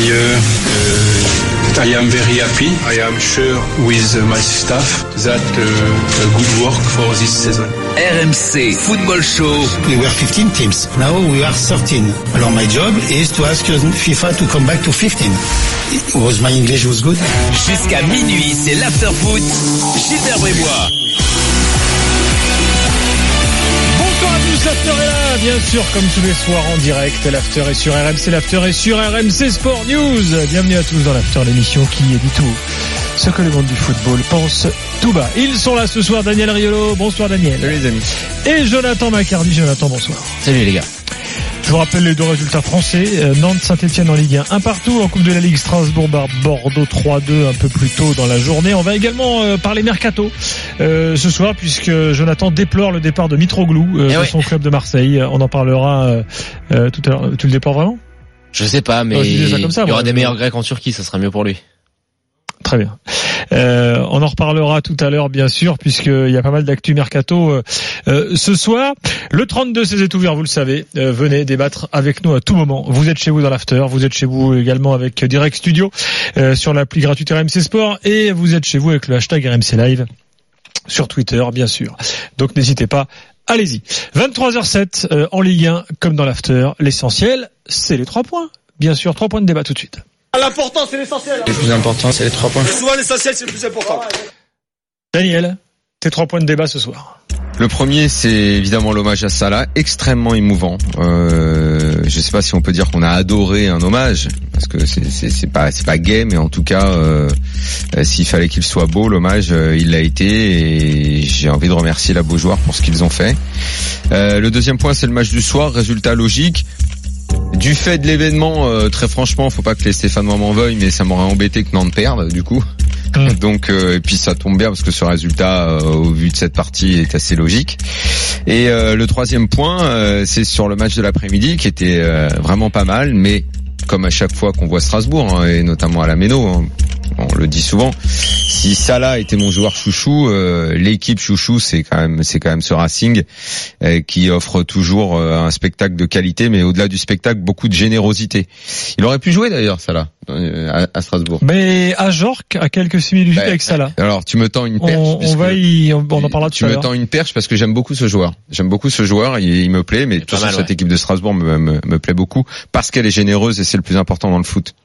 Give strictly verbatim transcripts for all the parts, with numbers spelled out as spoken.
player. Uh, I am very happy. I am sure with my staff that uh, a good work for this season. R M C Football Show. We were fifteen teams. Now we are thirteen. Alors my job is to ask FIFA to come back to fifteen. Was my English was good? Jusqu'à minuit, c'est l'after-foot. Gilbert Brébois. Bonsoir à tous, l'after est là, bien sûr, comme tous les soirs en direct. L'after est sur R M C, l'after est sur R M C Sport News. Bienvenue à tous dans l'after, l'émission qui dit tout ce que le monde du football pense tout bas. Ils sont là ce soir, Daniel Riolo. Bonsoir Daniel. Salut les amis. Et Jonathan Macardy. Jonathan, bonsoir. Salut les gars. Je vous rappelle les deux résultats français. Nantes, Saint-Etienne en Ligue un, un partout. En Coupe de la Ligue, Strasbourg, Bordeaux trois deux un peu plus tôt dans la journée. On va également euh, parler mercato euh, ce soir, puisque Jonathan déplore le départ de Mitroglou euh, de ouais. son club de Marseille. On en parlera euh, euh, tout à l'heure. Tu le déplores vraiment ? Je sais pas, mais oh, je ça comme ça, il y aura moi, des meilleurs Grecs en Turquie, ça sera mieux pour lui. Très bien. Euh, on en reparlera tout à l'heure, bien sûr, puisqu'il y a pas mal d'actu mercato euh, euh, ce soir. Le trente-deux seize est ouvert, vous le savez. Euh, venez débattre avec nous à tout moment. Vous êtes chez vous dans l'after, vous êtes chez vous également avec Direct Studio euh, sur l'appli gratuite R M C Sport, et vous êtes chez vous avec le hashtag R M C Live sur Twitter, bien sûr. Donc n'hésitez pas. Allez-y. vingt-trois heures sept euh, en Ligue un, comme dans l'after. L'essentiel, c'est les trois points. Bien sûr, trois points de débat tout de suite. L'important, c'est l'essentiel. Le plus important, c'est les trois points. Et souvent, l'essentiel, c'est le plus important. Daniel, tes trois points de débat ce soir. Le premier, c'est évidemment l'hommage à Salah, extrêmement émouvant. Euh, je sais pas si on peut dire qu'on a adoré un hommage, parce que c'est, c'est, c'est pas, c'est pas gay, mais en tout cas, euh, s'il fallait qu'il soit beau, l'hommage, euh, il l'a été, et j'ai envie de remercier la Beaujoire pour ce qu'ils ont fait. Euh, le deuxième point, c'est le match du soir, résultat logique. Du fait de l'événement, euh, très franchement, faut pas que les Stéphanois m'en veuillent, mais ça m'aurait embêté que Nantes perde, du coup. Mmh. Donc, euh, et puis ça tombe bien parce que ce résultat, euh, au vu de cette partie, est assez logique. Et euh, le troisième point, euh, c'est sur le match de l'après-midi, qui était euh, vraiment pas mal, mais comme à chaque fois qu'on voit Strasbourg, hein, et notamment à la Méno, hein, on le dit souvent. Si Salah était mon joueur chouchou, euh, l'équipe chouchou, c'est quand même, c'est quand même ce Racing euh, qui offre toujours euh, un spectacle de qualité, mais au-delà du spectacle, beaucoup de générosité. Il aurait pu jouer d'ailleurs, Salah, à, à Strasbourg. Mais à Jorque, à quelques similitudes bah, avec Salah. Alors, tu me tends une perche. On, on va y, on, on en parlera tout Tu à me l'heure. tends une perche parce que j'aime beaucoup ce joueur. J'aime beaucoup ce joueur, il, il me plaît, mais toute cette ouais. équipe de Strasbourg me, me, me plaît beaucoup parce qu'elle est généreuse et c'est le plus important dans le foot.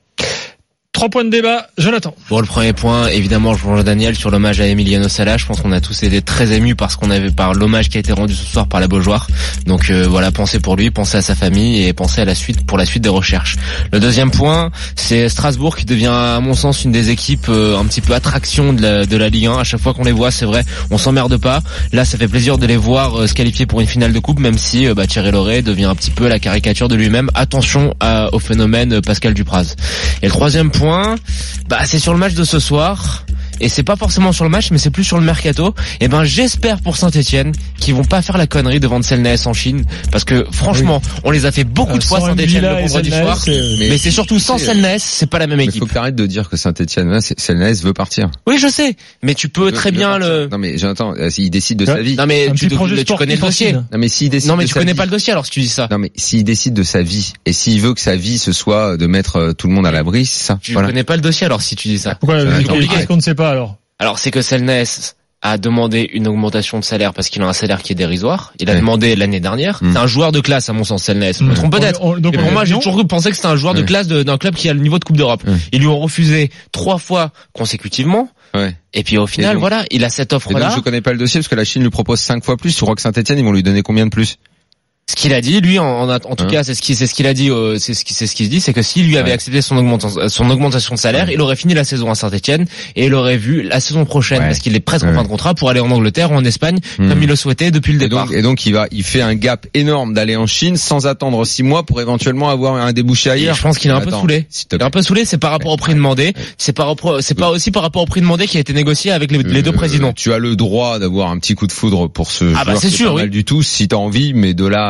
Trois points de débat, Jonathan. Bon, le premier point, évidemment, je rejoins Daniel sur l'hommage à Emiliano Sala. Je pense qu'on a tous été très émus par ce qu'on avait, par l'hommage qui a été rendu ce soir par la Beaujoire. Donc euh, voilà, pensez pour lui, pensez à sa famille et pensez à la suite pour la suite des recherches. Le deuxième point, c'est Strasbourg qui devient, à mon sens, une des équipes euh, un petit peu attraction de la, de la Ligue un. À chaque fois qu'on les voit, c'est vrai, on s'emmerde pas. Là, ça fait plaisir de les voir euh, se qualifier pour une finale de coupe, même si euh, bah, Thierry Laurey devient un petit peu la caricature de lui-même. Attention à, au phénomène euh, Pascal Dupraz. Et le troisième point, bah c'est sur le match de ce soir. Et c'est pas forcément sur le match, mais c'est plus sur le mercato. Et ben, j'espère pour Saint-Etienne qu'ils vont pas faire la connerie de vendre Selnaes en Chine, parce que franchement, oui. on les a fait beaucoup euh, de fois Saint-Etienne le vendredi soir. C'est... Mais, mais c'est surtout sans Selnaes, c'est pas la même équipe. Il faut que t'arrêtes de dire que Saint-Etienne, Selnaes veut partir. Oui, je sais, mais tu peux très bien le. Non mais j'entends, s'il décide de ouais. sa vie. Non mais tu, te, tu connais le dossier. Non mais s'il décide. Non mais de tu sa connais vie. pas le dossier alors si tu dis ça. Non mais s'il décide de sa vie et s'il veut que sa vie ce soit de mettre tout le monde à l'abri, c'est ça. Tu voilà. connais pas le dossier alors si tu dis ça. Pourquoi qu'est-ce qu'on ne sait pas alors? Alors c'est que Selnaes a demandé une augmentation de salaire parce qu'il a un salaire qui est dérisoire. Il a ouais. demandé l'année dernière. Mmh. C'est un joueur de classe à mon sens, Selnaes. Je me trompe peut-être. On, on, donc Mais pour moi, j'ai toujours pensé que c'était un joueur ouais. de classe de, d'un club qui a le niveau de Coupe d'Europe. Ouais. Ils lui ont refusé trois fois consécutivement. Ouais. Et puis au final, donc, voilà, il a cette offre-là. Et donc je connais pas le dossier parce que la Chine lui propose cinq fois plus. Tu crois que Saint-Etienne ils vont lui donner combien de plus? Ce qu'il a dit, lui, en, en, en tout hein. cas, c'est ce qui, c'est ce qu'il a dit, euh, c'est ce qui, c'est ce qu'il se dit, c'est que s'il lui avait ouais. accepté son augmentation, son augmentation de salaire, ouais. il aurait fini la saison à Saint-Etienne et il aurait vu la saison prochaine, ouais. parce qu'il est presque ouais. en fin de contrat pour aller en Angleterre ou en Espagne, mmh. comme il le souhaitait depuis le et départ. Donc, et donc, il va, il fait un gap énorme d'aller en Chine sans attendre six mois pour éventuellement avoir un débouché ailleurs. Et je pense qu'il est un peu Attends, saoulé. Il est un peu saoulé, c'est par rapport au prix demandé, c'est par rapport, c'est pas aussi par rapport au prix demandé qui a été négocié avec les, euh, les deux présidents. Tu as le droit d'avoir un petit coup de foudre pour ce ah joueur bah c'est qui sûr, est pas oui. mal du tout si t'as envie, mais de là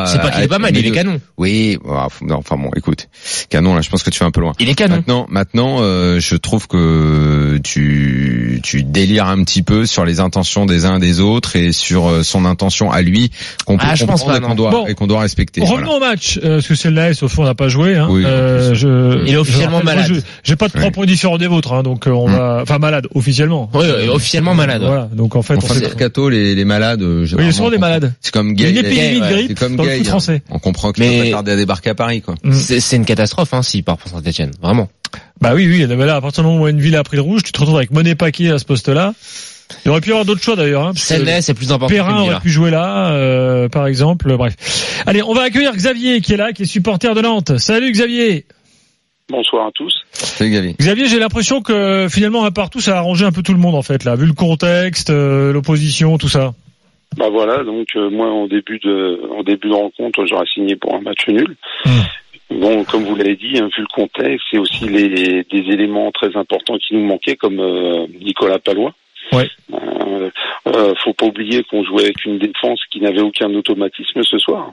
C'est pas qu'il est pas mal, il est canon. Oui, enfin bon, écoute, canon là, je pense que tu vas un peu loin. Il est canon. Maintenant, maintenant, euh, je trouve que tu tu délires un petit peu sur les intentions des uns et des autres et sur euh, son intention à lui qu'on peut ah, je pense pas, et qu'on doit bon, et qu'on doit respecter. Revenons Voilà. au match, euh, parce que c'est le N A S au fond on n'a pas joué. Hein. Oui, euh, je, il est officiellement je, malade. Je, j'ai pas de trois ouais. points différents des vôtres, hein, donc euh, on mmh. va, enfin malade officiellement. Oui, euh, officiellement malade. Voilà, donc en fait, En on fin de sait. mercato, les les malades. Oui, ils sont des malades. C'est comme Il y a Gay. une épidémie de ouais, grippe C'est comme dans le Gay, foot hein. français. On comprend qu'il Mais- va pas tarder à débarquer à Paris, quoi. Mmh. C'est, c'est une catastrophe, hein, s'il part pour Saint-Etienne. Vraiment. Bah oui, oui, mais là, à partir du moment où une ville a pris le rouge, tu te retrouves avec Monet Paquet à ce poste-là. Il aurait pu y avoir d'autres choix d'ailleurs. Hein, C N S, c'est plus important. Perrin aurait là. pu jouer là, euh, par exemple. Bref. Allez, on va accueillir Xavier qui est là, qui est supporter de Nantes. Salut Xavier. Bonsoir à tous. C'est Gavi. Xavier, j'ai l'impression que finalement, un partout, ça a arrangé un peu tout le monde en fait, là, vu le contexte, euh, l'opposition, tout ça. Bah voilà, donc euh, moi en début de en début de rencontre, j'aurais signé pour un match nul. Mmh. Bon, comme vous l'avez dit, hein, vu le contexte, et aussi les des éléments très importants qui nous manquaient, comme euh, Nicolas Palois. Ouais. Euh, euh, faut pas oublier qu'on jouait avec une défense qui n'avait aucun automatisme ce soir.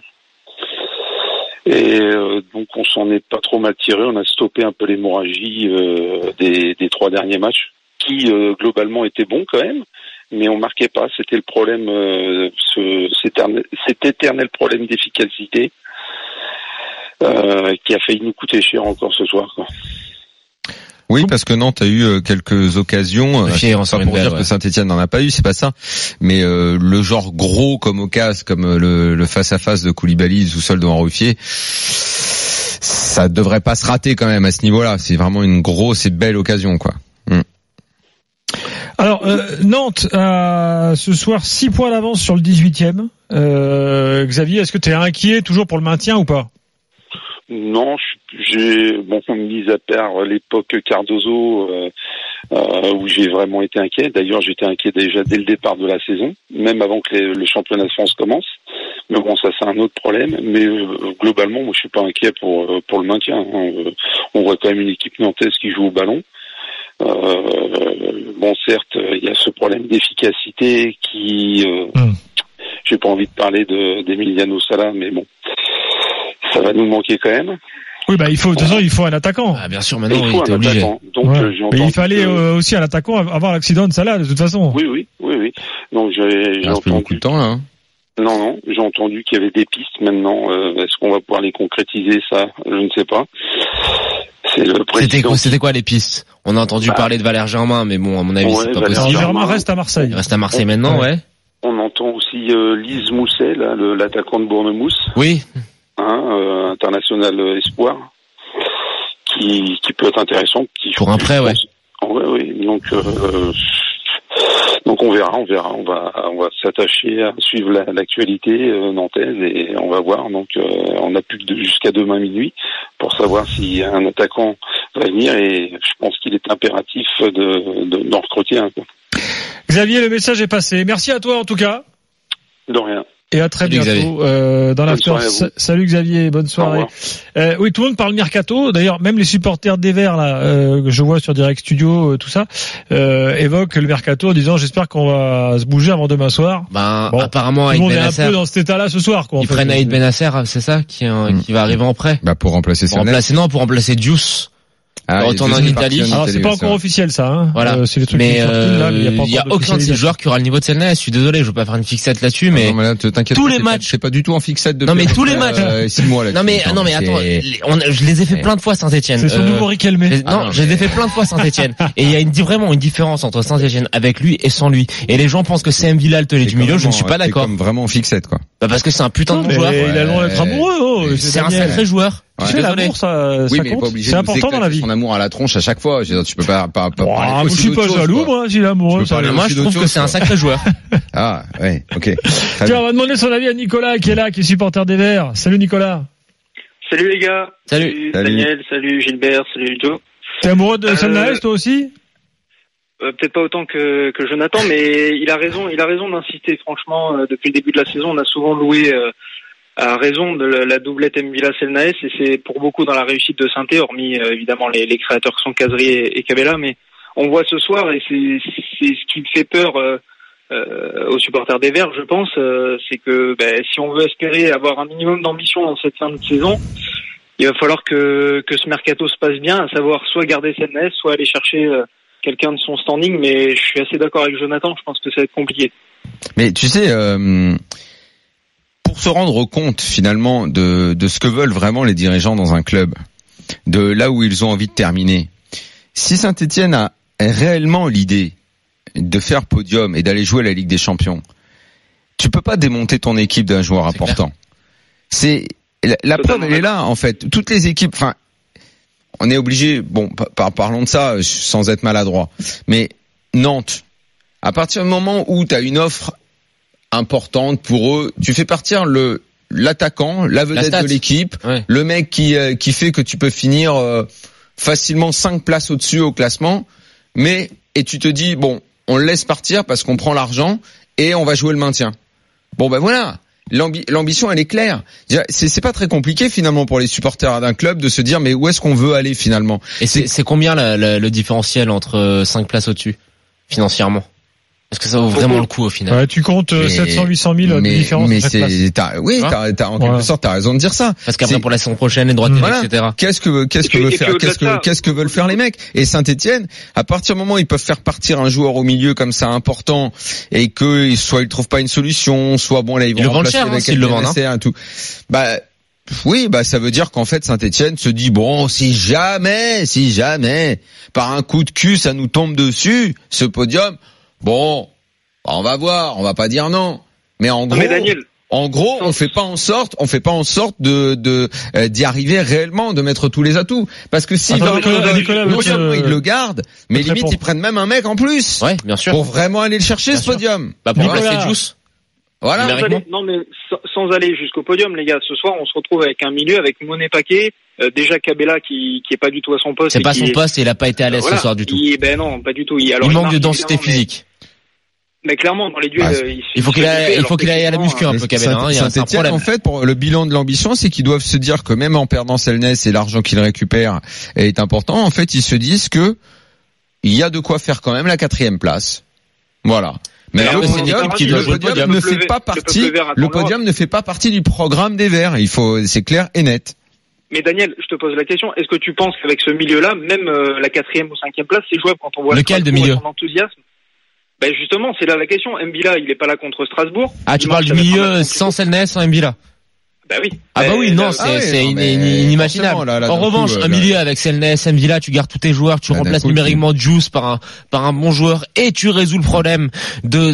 Et euh, donc on s'en est pas trop mal tiré. On a stoppé un peu l'hémorragie euh, des, des trois derniers matchs, qui euh, globalement étaient bons quand même, mais on marquait pas. C'était le problème, euh, ce, cet, éternel, cet éternel problème d'efficacité euh, qui a failli nous coûter cher encore ce soir, quoi. Oui, parce que Nantes a eu euh, quelques occasions. Fier, Euh, on c'est pas une pour belle, dire ouais. que Saint-Etienne n'en a pas eu, c'est pas ça. Mais euh, le genre gros comme occasion, comme euh, le, le face-à-face de Koulibaly tout seul devant Ruffier, ça devrait pas se rater quand même à ce niveau-là. C'est vraiment une grosse et belle occasion, quoi. Mm. Alors, euh, Nantes a ce soir six points d'avance sur le dix-huitième. Euh, Xavier, est-ce que tu es inquiet toujours pour le maintien ou pas? Non, j'ai bon, mis à part l'époque Cardozo euh, euh, où j'ai vraiment été inquiet. D'ailleurs, j'étais inquiet déjà dès le départ de la saison, même avant que les, le championnat de France commence. Mais bon, ça c'est un autre problème. Mais euh, globalement, moi, je suis pas inquiet pour pour le maintien. Hein. On voit quand même une équipe nantaise qui joue au ballon. Euh, bon, certes, il y a ce problème d'efficacité qui. Euh, mmh. J'ai pas envie de parler de d'Emiliano Sala, mais bon. Ça va nous manquer quand même. Oui, bah il faut de toute façon il faut un attaquant. Ah bien sûr, maintenant il il faut est un obligé. attaquant. Donc ouais. euh, j'ai Mais il fallait que... euh, aussi un attaquant avant l'accident de Salah de toute façon. Oui, oui, oui, oui. Donc j'ai, j'ai Ça fait entendu. beaucoup de temps là. Hein. Non, non, j'ai entendu qu'il y avait des pistes maintenant. Euh, est-ce qu'on va pouvoir les concrétiser? Ça, je ne sais pas. C'est le président. C'était quoi, c'était quoi les pistes? On a entendu bah, parler de Valère Germain, mais bon, à mon avis, ouais, c'est pas Valère possible. Germain, Germain reste à Marseille. Il reste à Marseille on, maintenant, ouais. ouais. On entend aussi euh, Lise Mousset, là, le, l'attaquant de Bournemouth. Oui. Hein, euh, international espoir, qui qui peut être intéressant. Qui, Pour un prêt, ouais. Ouais, oui. Donc euh, donc on verra, on verra, on va on va s'attacher à suivre la, l'actualité euh, nantaise et on va voir. Donc euh, on n'a plus que de, jusqu'à demain minuit pour savoir si un attaquant va venir et je pense qu'il est impératif de, de d'en recruter un. Xavier, le message est passé. Merci à toi en tout cas. De rien. Et à très Salut bientôt euh, dans l'after. Salut Xavier, bonne soirée. Euh, oui, tout le monde parle mercato. D'ailleurs, même les supporters des Verts là, euh, que je vois sur Direct Studio, euh, tout ça, euh, évoquent le mercato en disant j'espère qu'on va se bouger avant demain soir. Ben bon, apparemment tout le monde est Benasser, un peu dans cet état-là ce soir. Quoi, il prennent Aïd Benasser, c'est ça, qui, euh, mmh. qui va arriver en prêt. Bah pour remplacer pour remplacer non, pour remplacer Diouf. Ah, retourne en Italie. Alors c'est pas encore officiel ça. Hein. Voilà. Euh, c'est les trucs mais euh, là, mais il y a, pas y a aucun de ces joueurs qui aura le niveau de Selna. Je suis désolé, je veux pas faire une fixette là-dessus, mais, ah non, mais là, t'inquiète tous pas, les matchs, c'est pas du tout en fixette de. Non mais tous les matchs. Euh, six mois là. Non mais non mais attends, on, je les ai fait plein de fois Saint-Etienne. C'est son euh, nouveau Riquelme. Non, ah non je les ai fait plein de fois Saint-Etienne. Et il y a une, vraiment une différence entre Saint-Etienne avec lui et sans lui. Et les gens pensent que c'est M. Villal te du milieu. Je ne suis pas d'accord. C'est comme vraiment en fixette quoi. Bah parce que c'est un putain de joueur. Il a le droit d'être amoureux. C'est un sacré joueur. Tu sais, l'amour, ça, oui, ça mais compte. pas obligé c'est important dans la vie. Son amour à la tronche à chaque fois. Je veux dire, tu peux pas, pas, pas oh, parler je suis pas jaloux, moi, s'il est amoureux. Ça moi, je trouve que c'est un sacré joueur. Ah, ouais, ok. Tiens, on va demander son avis à Nicolas, qui est là, qui est supporter des Verts. Salut, Nicolas. Salut, les gars. Salut. Salut Daniel, salut Gilbert, salut Joe. T'es amoureux de Selna euh... toi aussi? Euh, peut-être pas autant que, que Jonathan, mais il a raison, il a raison d'insister. Franchement, euh, depuis le début de la saison, on a souvent loué, euh, à raison de la doublette M'Vila Selnaes et c'est pour beaucoup dans la réussite de Saint-Étienne, hormis euh, évidemment les, les créateurs qui sont Kazri et, et Cabella, mais on voit ce soir et c'est, c'est ce qui me fait peur euh, euh, aux supporters des Verts, je pense, euh, c'est que ben, si on veut espérer avoir un minimum d'ambition dans cette fin de saison, il va falloir que que ce mercato se passe bien, à savoir soit garder Selnès, soit aller chercher euh, quelqu'un de son standing. Mais je suis assez d'accord avec Jonathan, je pense que ça va être compliqué. Mais tu sais, euh, pour se rendre compte finalement de de ce que veulent vraiment les dirigeants dans un club, de là où ils ont envie de terminer, si Saint-Étienne a réellement l'idée de faire podium et d'aller jouer la Ligue des Champions, tu peux pas démonter ton équipe d'un joueur c'est important. Clair. C'est la, la preuve, elle est là en fait. Toutes les équipes, enfin, on est obligé. Bon, par, parlons de ça sans être maladroit. Mais Nantes, à partir du moment où tu as une offre importante pour eux, tu fais partir le l'attaquant, la vedette la de l'équipe, ouais. le mec qui euh, qui fait que tu peux finir euh, facilement cinq places au-dessus au classement, mais et tu te dis bon, on le laisse partir parce qu'on prend l'argent et on va jouer le maintien. Bon ben voilà, L'ambi- l'ambition elle est claire. C'est, c'est pas très compliqué finalement pour les supporters d'un club de se dire mais où est-ce qu'on veut aller finalement. Et c'est, c'est combien la, la, le différentiel entre cinq places au-dessus financièrement? Est-ce que ça vaut vraiment le coup au final? Ouais, tu comptes mais, sept cents huit cent mille de différence. Mais c'est, t'as, oui, t'as, t'as, en quelque ouais. sorte, t'as raison de dire ça. Parce qu'après, c'est, pour la saison prochaine, les droits télé, voilà. et cetera. Qu'est-ce que, qu'est-ce que veut faire, qu'est-ce que, qu'est-ce que veulent faire les mecs? Et Saint-Étienne, à partir du moment où ils peuvent faire partir un joueur au milieu comme ça important, et que, soit ils trouvent pas une solution, soit bon, là, ils vont ils remplacer cher, avec hein, le vendent, hein. et tout. Bah, oui, bah, ça veut dire qu'en fait, Saint-Étienne se dit, bon, si jamais, si jamais, par un coup de cul, ça nous tombe dessus, ce podium, bon, on va voir, on va pas dire non, mais en gros, mais Daniel, en gros, on fait pas en sorte, on fait pas en sorte de, de euh, d'y arriver réellement, de mettre tous les atouts, parce que si Attends, Nicolas, Nicolas, non seulement euh, ils le gardent, mais limite répondre. Ils prennent même un mec en plus, ouais, bien sûr, pour vraiment aller le chercher bien ce sûr. Podium. Bah pour remplacer Juice. Voilà. Sans aller, non mais sans, sans aller jusqu'au podium, les gars, ce soir on se retrouve avec un milieu avec Monet Paquet, euh, déjà Cabella qui qui est pas du tout à son poste. C'est pas son est... poste et il a pas été à l'aise voilà, ce soir du tout. Il, ben non, pas du tout. Il, alors, il manque de densité physique. Mais clairement, dans les duels, bah, il, il faut qu'il aille, il faut qu'il aille à la muscu un peu, Cabella. Hein, il y a un problème. En fait, pour le bilan de l'ambition, c'est qu'ils doivent se dire que même en perdant Selnès et l'argent qu'ils récupèrent est important. En fait, ils se disent que il y a de quoi faire quand même la quatrième place. Voilà. Mais alors, le podium, qui le podium ne fait pas partie, le podium ne fait pas partie du programme des Verts. Il faut, c'est clair et net. Mais Daniel, je te pose la question, est-ce que tu penses qu'avec ce milieu-là, même euh, la quatrième ou cinquième place, c'est jouable quand on voit lequel de milieu? Son enthousiasme? Ben justement, c'est là la question. Mbila, il est pas là contre Strasbourg. Ah, tu parles du milieu sans Selnès, sans Mbila? Bah oui. Ah bah oui, non, c'est, ah oui, c'est non, inimaginable. Là, là, en revanche, coup, un milieu là, avec Selnès, Mbila, tu gardes tous tes joueurs, tu là, remplaces coup, numériquement tu... Juice par un par un bon joueur et tu résous le problème de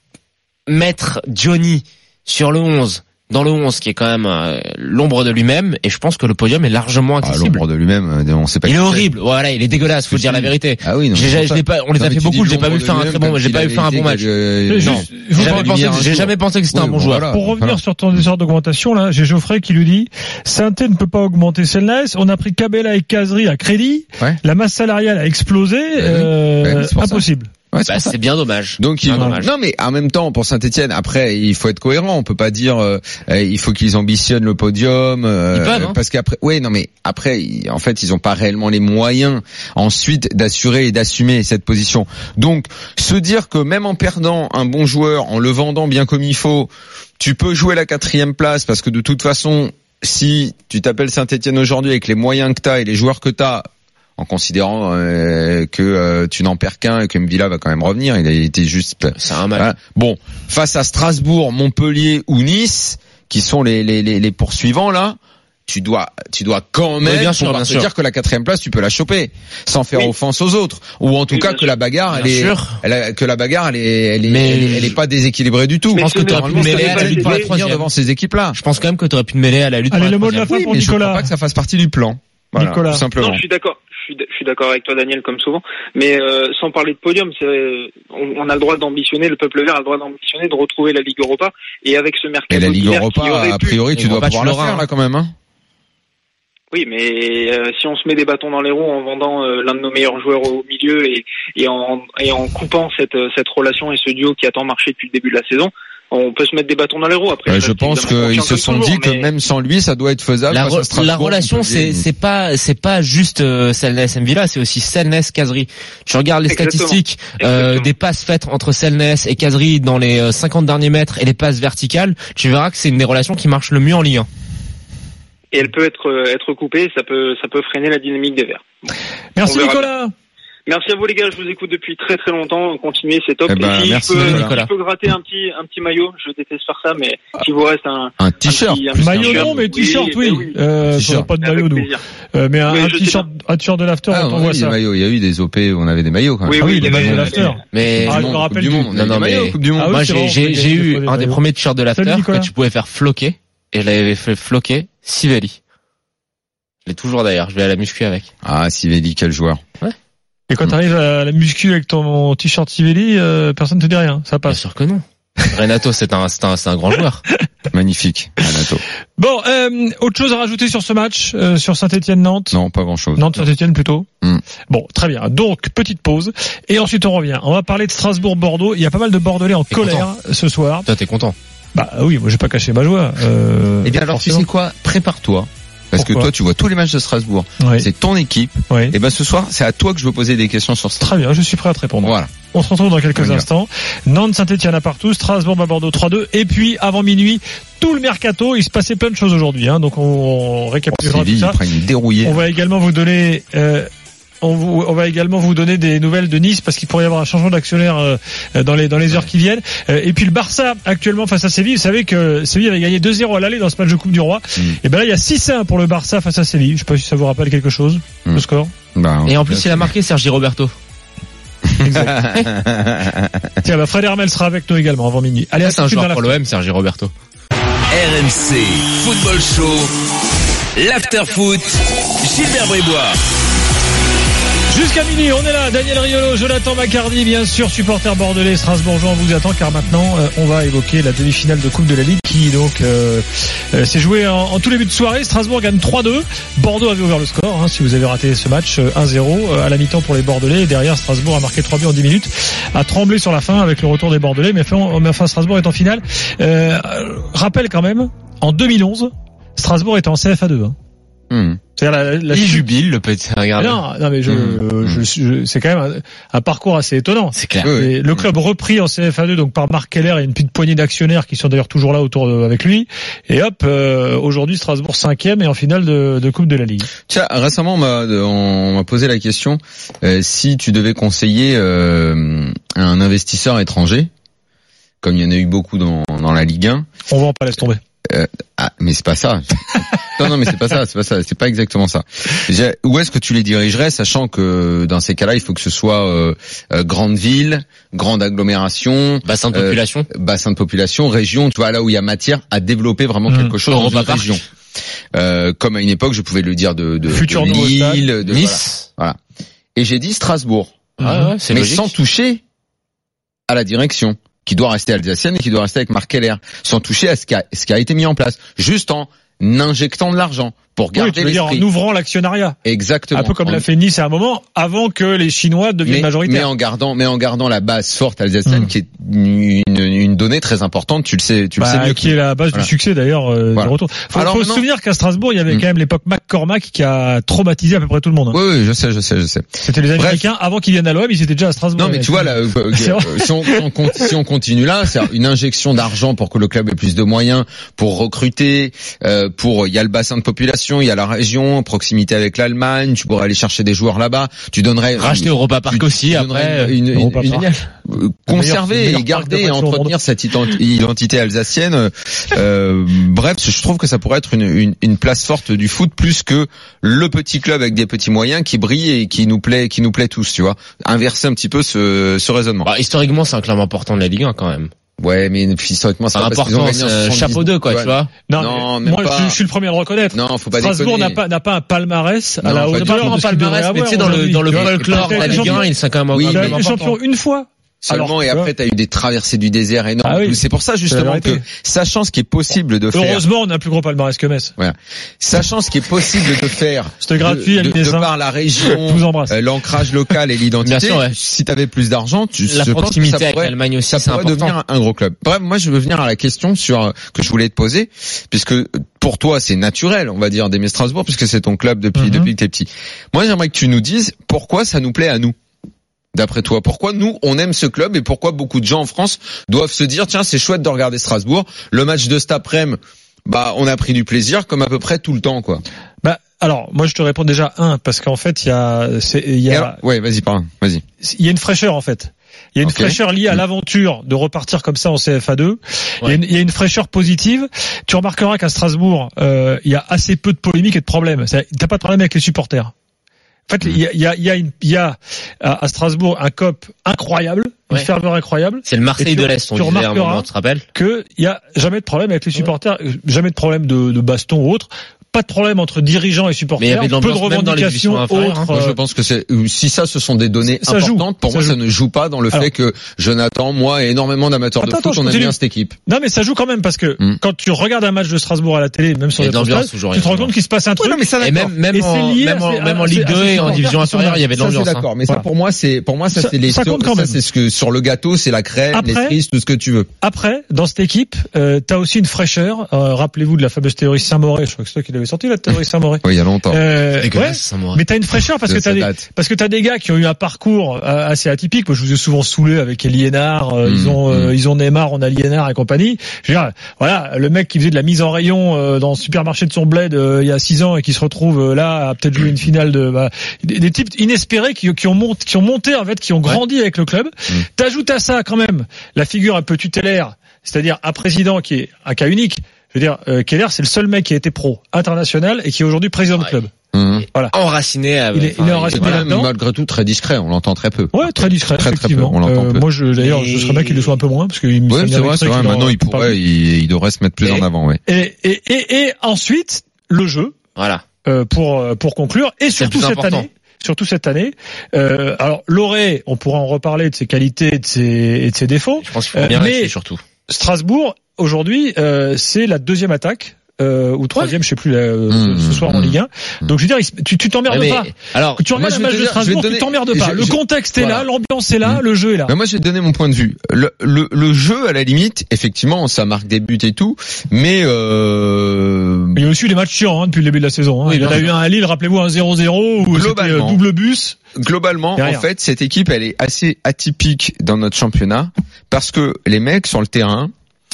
mettre Johnny sur le onze. Dans le onze, qui est quand même euh, l'ombre de lui-même, et je pense que le podium est largement accessible. Ah, l'ombre de lui-même, on sait pas. Il est horrible, voilà, il est dégueulasse, faut dire la vérité. Ah oui, non. J'ai, je l'ai pas, on les a fait beaucoup, je l'ai pas vu faire un très bon, j'ai pas vu faire un bon match. Euh, non, j'ai jamais pensé, j'ai jamais pensé que c'était un bon joueur. Voilà. Pour revenir voilà. sur ton histoire d'augmentation, là, j'ai Geoffrey qui lui dit, Saint-Étienne ne peut pas augmenter Selnès, on a pris Cabella et Kazri à crédit, ouais. la masse salariale a explosé, ouais, euh, ouais, impossible. Ouais, c'est, bah, c'est bien dommage. Donc bien ils, dommage. Non mais en même temps pour Saint-Étienne, après il faut être cohérent. On peut pas dire euh, il faut qu'ils ambitionnent le podium euh, ils peuvent, hein. parce qu'après, oui non mais après ils, en fait ils ont pas réellement les moyens ensuite d'assurer et d'assumer cette position. Donc se dire que même en perdant un bon joueur, en le vendant bien comme il faut, tu peux jouer la quatrième place parce que de toute façon si tu t'appelles Saint-Étienne aujourd'hui avec les moyens que t'as et les joueurs que t'as, en considérant euh, que euh, tu n'en perds qu'un et que Mbila va quand même revenir, il a été juste c'est un mal. Hein. Bon, face à Strasbourg, Montpellier ou Nice qui sont les les les, les poursuivants là, tu dois tu dois quand même oui, bien sûr, bien te sûr. dire que la quatrième place tu peux la choper sans faire oui. offense aux autres ou en tout oui, cas que sûr. la bagarre elle est, elle a, que la bagarre elle est elle est, mais elle est, elle est pas déséquilibrée du tout. Je pense que tu aurais pu te mêler à la lutte pour la troisième devant ces équipes là. Je pense quand même que tu aurais pu te mêler à la lutte pour la troisième. Allez, le mot de la fin pour Nicolas. Je crois pas que ça fasse partie du plan. Voilà, Nicolas. Tout simplement. Non, je suis d'accord. Je suis, je suis d'accord avec toi, Daniel, comme souvent. Mais euh, sans parler de podium, c'est, on, on a le droit d'ambitionner, le peuple vert a le droit d'ambitionner, de retrouver la Ligue Europa. Et avec ce mercato, et la Ligue Europa, a priori, tu dois pouvoir la faire là quand même, hein. Oui, mais euh, si on se met des bâtons dans les roues en vendant euh, l'un de nos meilleurs joueurs au milieu et, et en et en coupant cette cette relation et ce duo qui a tant marché depuis le début de la saison, on peut se mettre des bâtons dans les roues après. Euh, je pense qu'ils se sont dit que mais... même sans lui, ça doit être faisable. La, re- la relation, c'est, c'est pas, c'est pas juste euh, Selness M'Vila, c'est aussi Selness Kazri. Tu regardes les Exactement. statistiques euh, Exactement. des passes faites entre Selness et Kazri dans les euh, cinquante derniers mètres et les passes verticales. Tu verras que c'est une des relations qui marche le mieux en Ligue un. Et elle peut être être coupée, ça peut ça peut freiner la dynamique des Verts. Merci Nicolas. Merci à vous les gars, je vous écoute depuis très très longtemps. Continuez, c'est top. Eh ben, et si merci je peux, Nicolas. si je peux gratter un petit un petit maillot, je déteste faire ça, mais s'il vous reste un un t-shirt, un petit, un petit Maillot t-shirt, non, mais t-shirt oui. oui. Euh, T-shirt. pas de Avec maillot nous. plaisir. Euh, mais un, Mais un je sais t-shirt, un t-shirt de l'after, Ah, on t'envoie oui, ça. des maillots. Il y a eu des O P où on avait des maillots quand même. Oui, Ah oui, oui, les il y maillots de avait- l'after. Mais Ah, je me Coupe rappelle du plus. monde. On a Non, non, des maillots, mais- Coupe du monde. Ah oui, moi, c'est j'ai, vrai, j'ai, on j'ai peut eu gagner un des des premiers t-shirts de l'after Salut, que Nicolas. tu pouvais faire floquer et je l'avais fait floquer Sivelli. Je l'ai toujours d'ailleurs. Je vais à la muscu avec. Ah, Sivelli, quel joueur. Et quand t'arrives à la muscu avec ton t-shirt Sivelli, euh, personne te dit rien. Ça Bien passe. sûr que non. Renato, c'est un, c'est un, c'est un grand joueur. Magnifique, Renato. Bon, euh, autre chose à rajouter sur ce match, euh, sur Saint-Étienne-Nantes. Non, pas grand-chose. Nantes-Saint-Étienne plutôt. Mm. Bon, très bien. Donc, petite pause. Et ensuite, on revient. On va parler de Strasbourg-Bordeaux. Il y a pas mal de Bordelais en T'es colère ce soir. Toi, t'es content. Bah oui, moi j'ai pas caché ma joie. Euh, Eh bien, alors, tu forcément. sais quoi? Prépare-toi. Parce Pourquoi que toi, tu vois tous les matchs de Strasbourg. Oui, C'est ton équipe. oui. Et ben, ce soir, c'est à toi que je veux poser des questions sur ça. Très bien, je suis prêt à te répondre. Voilà. On se retrouve dans quelques On y va. instants. Nantes, Saint-Étienne à partout, Strasbourg, à Bordeaux trois deux. Et puis, avant minuit, tout le mercato. Il se passait plein de choses aujourd'hui, hein, donc on, on récapitulera tout Séville, ça. ils prennent une dérouillée. On va également vous donner, euh, on, vous, on va également vous donner des nouvelles de Nice parce qu'il pourrait y avoir un changement d'actionnaire euh, dans les dans les heures qui viennent. Euh, et puis le Barça actuellement face à Séville. Vous savez que Séville avait gagné deux zéro à l'aller dans ce match de Coupe du Roi. Mm. Et ben là il y a six un pour le Barça face à Séville. Je sais pas si ça vous rappelle quelque chose, Mm. le score. Bah, Et en plus, il a marqué Sergi Roberto. Tiens, bah Fred Hermel sera avec nous également avant minuit. Allez, à C'est un tout de suite joueur dans pour la- l'O M, Sergi Roberto. R M C Football Show, l'after foot, Gilbert Brébois. Jusqu'à minuit, on est là. Daniel Riolo, Jonathan Maccardy, bien sûr, supporter bordelais, strasbourgeois, on vous attend car maintenant euh, on va évoquer la demi-finale de Coupe de la Ligue qui donc euh, euh, s'est jouée en, en tout début de soirée. Strasbourg gagne trois deux. Bordeaux avait ouvert le score, hein, si vous avez raté ce match, euh, un zéro euh, à la mi-temps pour les Bordelais. Et derrière, Strasbourg a marqué trois buts en dix minutes, a tremblé sur la fin avec le retour des Bordelais, mais enfin, mais enfin Strasbourg est en finale. Euh, rappel quand même, en deux mille onze, Strasbourg était en C F A deux. Hein. Hmm. C'est-à-dire la, la Il jubile, le petit. Regarde. non, non mais je, Mmh. je, je- c'est quand même un, un parcours assez étonnant. C'est clair. Oui, oui. Et le club repris en C F A deux donc par Marc Keller et une petite poignée d'actionnaires qui sont d'ailleurs toujours là autour de, avec lui. Et hop, euh, aujourd'hui Strasbourg cinquième et en finale de, de Coupe de la Ligue. Tiens, récemment, on m'a, on m'a posé la question euh, si tu devais conseiller euh, un investisseur étranger, comme il y en a eu beaucoup dans, dans la Ligue un. On va en pas laisser tomber. Ah, mais c'est pas ça. Non, non, mais c'est pas ça, c'est pas ça, c'est pas exactement ça. Déjà, où est-ce que tu les dirigerais, sachant que dans ces cas-là, il faut que ce soit euh, euh, grande ville, grande agglomération, Bassin de euh, population. bassin de population, région, tu vois, là où il y a matière à développer vraiment Mmh. quelque chose dans Europa une Park. région. Euh, comme à une époque, je pouvais le dire de, de, Futur de nouveau stade. Lille, de Nice. Voilà. Et j'ai dit Strasbourg, Ouais, ouais, c'est mais logique. sans toucher à la direction, qui doit rester alsacienne et qui doit rester avec Marc Keller, sans toucher à ce qui a, ce qui a été mis en place, juste en injectant de l'argent pour Oui, tu garder veux dire en l'esprit. ouvrant l'actionnariat. Exactement. Un peu comme En- l'a fait Nice à un moment, avant que les Chinois deviennent mais, mais majoritaires. en gardant, mais en gardant la base forte alsacienne, Mm. qui est une, une donnée très importante. Tu le sais, tu le sais Bah, mieux. qui est la base Voilà. du succès d'ailleurs euh, Voilà. du retour. Faut, Alors faut se maintenant- souvenir qu'à Strasbourg, il y avait Mm. quand même l'époque McCormack qui a traumatisé à peu près tout le monde. hein. Oui, oui, je sais, je sais, je sais. C'était les Bref. Américains avant qu'ils viennent à l'O M, ils étaient déjà à Strasbourg. Non, mais tu vois là, euh, euh, C'est vrai. euh, si, on, si on con- si on continue là, c'est une injection d'argent pour que le club ait plus de moyens, pour recruter, euh, pour il y a le bassin de population, il y a la région, proximité avec l'Allemagne, tu pourrais aller chercher des joueurs là-bas, tu donnerais Racheter Europa Park tu- aussi tu après. donnerais une, une, Europa une- Park. euh, Le conserver meilleur et parc garder et d'attractions au entretenir monde. cette ident- identité alsacienne. Euh, bref, je trouve que ça pourrait être une, une, une place forte du foot plus que le petit club avec des petits moyens qui brille et qui nous plaît, qui nous plaît tous, tu vois. Inverser un petit peu ce, ce raisonnement. Bah, historiquement, c'est un club important de la Ligue un quand même. Ouais, mais historiquement, C'est ça va parce qu'ils ont important, gagné en c'est, euh, soixante-dix. chapeau deux, quoi, tu vois. Non, Non, mais même moi pas. je, je suis le premier à le reconnaître. Non, faut pas Strasbourg n'a déconner. pas n'a pas un palmarès à Non, la pas hauteur du Pas tout. de en ce qu'il devrait palmarès, mais avoir tu sais, dans le, aujourd'hui. dans le Tu vois, folklore de il a la été Ligue un, champion- il est quand même Oui, il a quand même été important. champion une fois. seulement, Alors, et après t'as eu des traversées du désert énormes. Ah oui. C'est pour ça justement que, sachant ce qui est possible de faire. Heureusement, on a un plus gros palmarès que Metz. Voilà. Sachant ce qui est possible de faire. C'était gratuit, de, de, de par la région, euh, l'ancrage local et l'identité. Sûr, ouais. Si t'avais plus d'argent, tu la je proximité pense que ça pourrait, avec l'Allemagne aussi, ça c'est pourrait important. devenir un, un gros club. Bref, moi je veux venir à la question sur que je voulais te poser, puisque pour toi c'est naturel, on va dire, d'aimer Strasbourg, puisque c'est ton club depuis mm-hmm. depuis que t'es petit. Moi j'aimerais que tu nous dises pourquoi ça nous plaît à nous. D'après toi, pourquoi nous on aime ce club et pourquoi beaucoup de gens en France doivent se dire tiens c'est chouette de regarder Strasbourg. Le match de cet après-midi, bah on a pris du plaisir comme à peu près tout le temps quoi. Bah alors moi je te réponds déjà un parce qu'en fait il y a c'est il y a alors, ouais vas-y pardon vas-y. Il y a une fraîcheur en fait. Il y a une okay. fraîcheur liée à l'aventure de repartir comme ça en C F A deux. Ouais. Il, y a une, il y a une fraîcheur positive. Tu remarqueras qu'à Strasbourg, euh, il y a assez peu de polémiques et de problèmes. T'as pas de problème avec les supporters. En fait, il y a, il y a, il y a, une, il y a à Strasbourg un C O P incroyable, une ouais. ferveur incroyable. C'est le Marseille de l'Est, on disait à un moment, tu te rappelles ? Que il y a jamais de problème avec les supporters, ouais. jamais de problème de, de baston ou autre. Pas de problème entre dirigeants et supporters. Mais il y avait de peu de revendications autres. Hein. Moi, je pense que c'est, si ça, ce sont des données ça importantes, joue. pour ça moi, joue. ça ne joue pas dans le Alors, fait que Jonathan, moi et énormément d'amateurs attends, de foot, attends, on aime bien cette équipe. Non, mais ça joue quand même parce que hum. quand tu regardes un match de Strasbourg à la télé, même sur les stades, tu te rends compte qu'il se passe un truc. Oui, non, mais ça, et même, même, en, même, en, même en Ligue deux et en division inférieure, il y avait de l'ambiance. D'accord, mais ça, pour moi, c'est, pour moi, ça, c'est les, ça c'est ce que, sur le gâteau, c'est la crème, les cerises, tout ce que tu veux. Après, dans cette équipe, t'as aussi une fraîcheur. Rappelez-vous de la fameuse théorie Saint-Mauré. Je crois que c'est toi qui l'avais sorti, la théorie Saint-Mauré. Oui, il y a longtemps. Euh, ouais, mais t'as une fraîcheur parce que t'as des, parce que t'as des gars qui ont eu un parcours assez atypique. Moi, je vous ai souvent saoulé avec Liénard. Euh, mmh, ils ont, mmh. euh, ils ont Neymar, on a Liénard et compagnie. Je veux dire, voilà, le mec qui faisait de la mise en rayon euh, dans le supermarché de son bled euh, il y a six ans et qui se retrouve euh, là à peut-être jouer une finale de, bah, des, des types inespérés qui, qui ont monté, qui ont monté en fait, qui ont grandi ouais. avec le club. Mmh. T'ajoutes à ça quand même la figure un peu tutélaire, c'est-à-dire un président qui est un cas unique. Je veux dire, euh, Keller, c'est le seul mec qui a été pro international et qui est aujourd'hui président ouais. du club. Mmh. Voilà. Enraciné. À... Il est, il est enraciné là-dedans. Malgré tout, très discret. On l'entend très peu. Ouais, très discret. Très, effectivement. Très peu. On l'entend euh, peu. Moi, je, d'ailleurs, et... je serais bien qu'il le soit un peu moins parce qu'il me ouais, c'est vrai, c'est vrai. Maintenant, il pourrait, il, il devrait se mettre plus et, en avant, ouais. Et, et, et, et ensuite, le jeu. Voilà. Euh, pour, pour conclure. Et c'est surtout cette important. année. Surtout cette année. Euh, alors, Loré, on pourra en reparler de ses qualités et de ses, et de ses défauts. Je pense qu'il faut bien euh, rester surtout. Strasbourg, aujourd'hui, euh, c'est la deuxième attaque. Euh, ou troisième, ouais. je sais plus, là, mmh, ce soir mmh, en Ligue un. Donc je veux dire, tu, tu t'emmerdes mais, pas. Alors, que tu regardes un match de Strasbourg, donner, tu t'emmerdes pas. Je, le contexte je, est voilà. là, l'ambiance est là, mmh. le jeu est là. Mais moi, je vais te donner mon point de vue. Le, le, le jeu, à la limite, effectivement, ça marque des buts et tout, mais euh... il y a aussi des matchs chiants hein, depuis le début de la saison. Hein. Oui, il y a eu un à Lille, rappelez-vous, un zéro zéro où c'était double bus. Globalement, derrière. En fait, cette équipe, elle est assez atypique dans notre championnat parce que les mecs sur le terrain.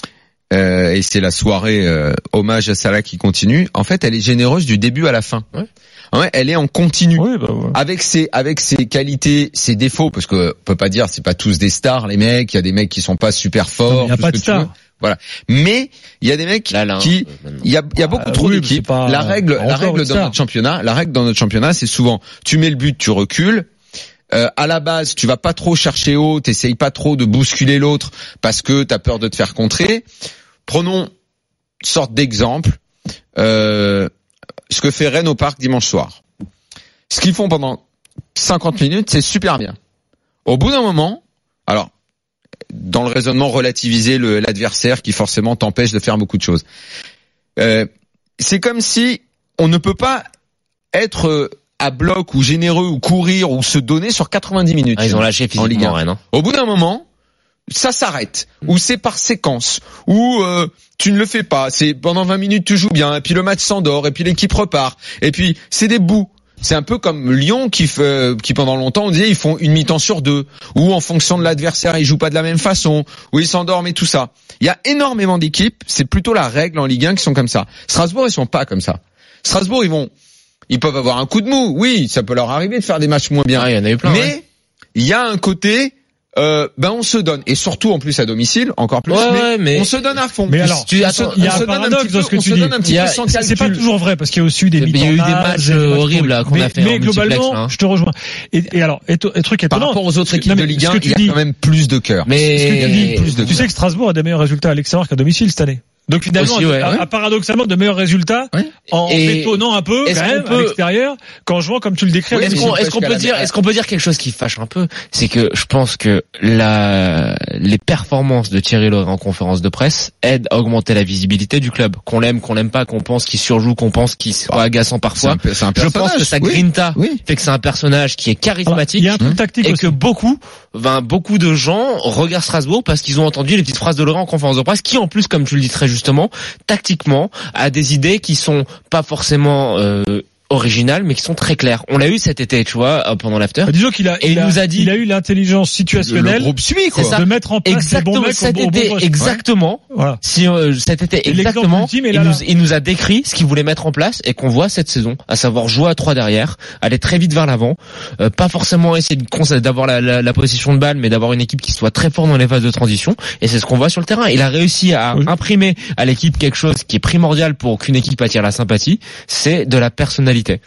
Euh, et c'est la soirée euh, hommage à Salah qui continue. En fait, elle est généreuse du début à la fin. Ouais. Ouais, elle est en continu oui, bah ouais. avec ses avec ses qualités, ses défauts parce que on peut pas dire c'est pas tous des stars les mecs. Il y a des mecs qui sont pas super forts. Il y a pas de stars. Voilà. Mais il y a des mecs là, là, qui il y a il y a beaucoup ah, trop oui, d'équipes. Pas... La règle la règle dans notre championnat, la règle dans notre championnat, c'est souvent tu mets le but, tu recules. Euh, à la base, tu vas pas trop chercher haut, t'essayes pas trop de bousculer l'autre parce que t'as peur de te faire contrer. Prenons une sorte d'exemple, euh, ce que fait Rennes au Parc dimanche soir. Ce qu'ils font pendant cinquante minutes, c'est super bien. Au bout d'un moment, alors, dans le raisonnement, relativiser le, l'adversaire qui forcément t'empêche de faire beaucoup de choses. Euh, c'est comme si on ne peut pas être à bloc ou généreux ou courir ou se donner sur quatre-vingt-dix minutes. Ah, ils ont lâché physiquement en Ligue un. Rennes. Hein. Au bout d'un moment, ça s'arrête, ou c'est par séquence, ou euh, tu ne le fais pas, c'est pendant vingt minutes tu joues bien, et puis le match s'endort, et puis l'équipe repart, et puis c'est des bouts. C'est un peu comme Lyon qui fait, qui pendant longtemps on disait ils font une mi-temps sur deux, ou en fonction de l'adversaire ils jouent pas de la même façon, ou ils s'endorment et tout ça. Il y a énormément d'équipes, c'est plutôt la règle en Ligue un qui sont comme ça. Strasbourg ils sont pas comme ça. Strasbourg ils vont, ils peuvent avoir un coup de mou, oui, ça peut leur arriver de faire des matchs moins bien, ah, il y en a eu plein, mais il ouais. y a un côté Euh, ben on se donne et surtout en plus à domicile encore plus ouais, mais, ouais, mais on se donne à fond. Mais alors tu, attends, il y a un paradoxe dans ce que tu dis. Il y a, c'est pas toujours vrai parce qu'il y a aussi des il y a eu des matchs horribles là, qu'on mais, a fait mais en globalement multiplex, là, hein. je te rejoins et, et alors et, et truc étonnant par rapport aux autres équipes non, de Ligue un il y a dis, quand même plus de cœur mais ce que tu, dis, plus de tu sais que Strasbourg a des meilleurs résultats à l'extérieur qu'à domicile cette année. Donc finalement, Aussi, ouais, a, ouais. a paradoxalement de meilleurs résultats Ouais. en Et bétonnant un peu est-ce quand qu'on même peut- à l'extérieur, qu'en jouant comme tu le décris. Oui, à est-ce domicile. qu'on, est-ce qu'on peut dire, est-ce qu'on peut dire quelque chose qui fâche un peu, c'est que je pense que la, les performances de Thierry Laurey en conférence de presse aident à augmenter la visibilité du club. Qu'on l'aime, qu'on l'aime pas, qu'on pense qu'il surjoue, qu'on pense qu'il soit agaçant parfois. C'est un, c'est un Je pense que sa oui. grinta Oui. fait que c'est un personnage qui est charismatique. Il y a un truc tactique Et aussi. que beaucoup, ben, beaucoup de gens regardent Strasbourg parce qu'ils ont entendu les petites phrases de Laurent en conférence de presse, qui en plus, comme tu le dis très justement, tactiquement, a des idées qui sont pas forcément euh, originales, mais qui sont très claires. On l'a eu cet été, tu vois, pendant l'after. Bah, disons qu'il a, Et il il a, nous a dit- il a eu l'intelligence situationnelle Le groupe suit, quoi. C'est ça. de mettre en place Exactement, les bons mecs cet au, au bon été, poste. exactement. Voilà. Si euh, cet été, Et l'exemple exactement, ultime est il là, nous, là. il nous a décrit ce qu'il voulait mettre en place et qu'on voit cette saison, à savoir jouer à trois derrière, aller très vite vers l'avant, euh, pas forcément essayer de cons- d'avoir la, la, la possession de balle, mais d'avoir une équipe qui soit très forte dans les phases de transition. Et c'est ce qu'on voit sur le terrain. Il a réussi à Oui. imprimer à l'équipe quelque chose qui est primordial pour qu'une équipe attire la sympathie, c'est de la personnalité.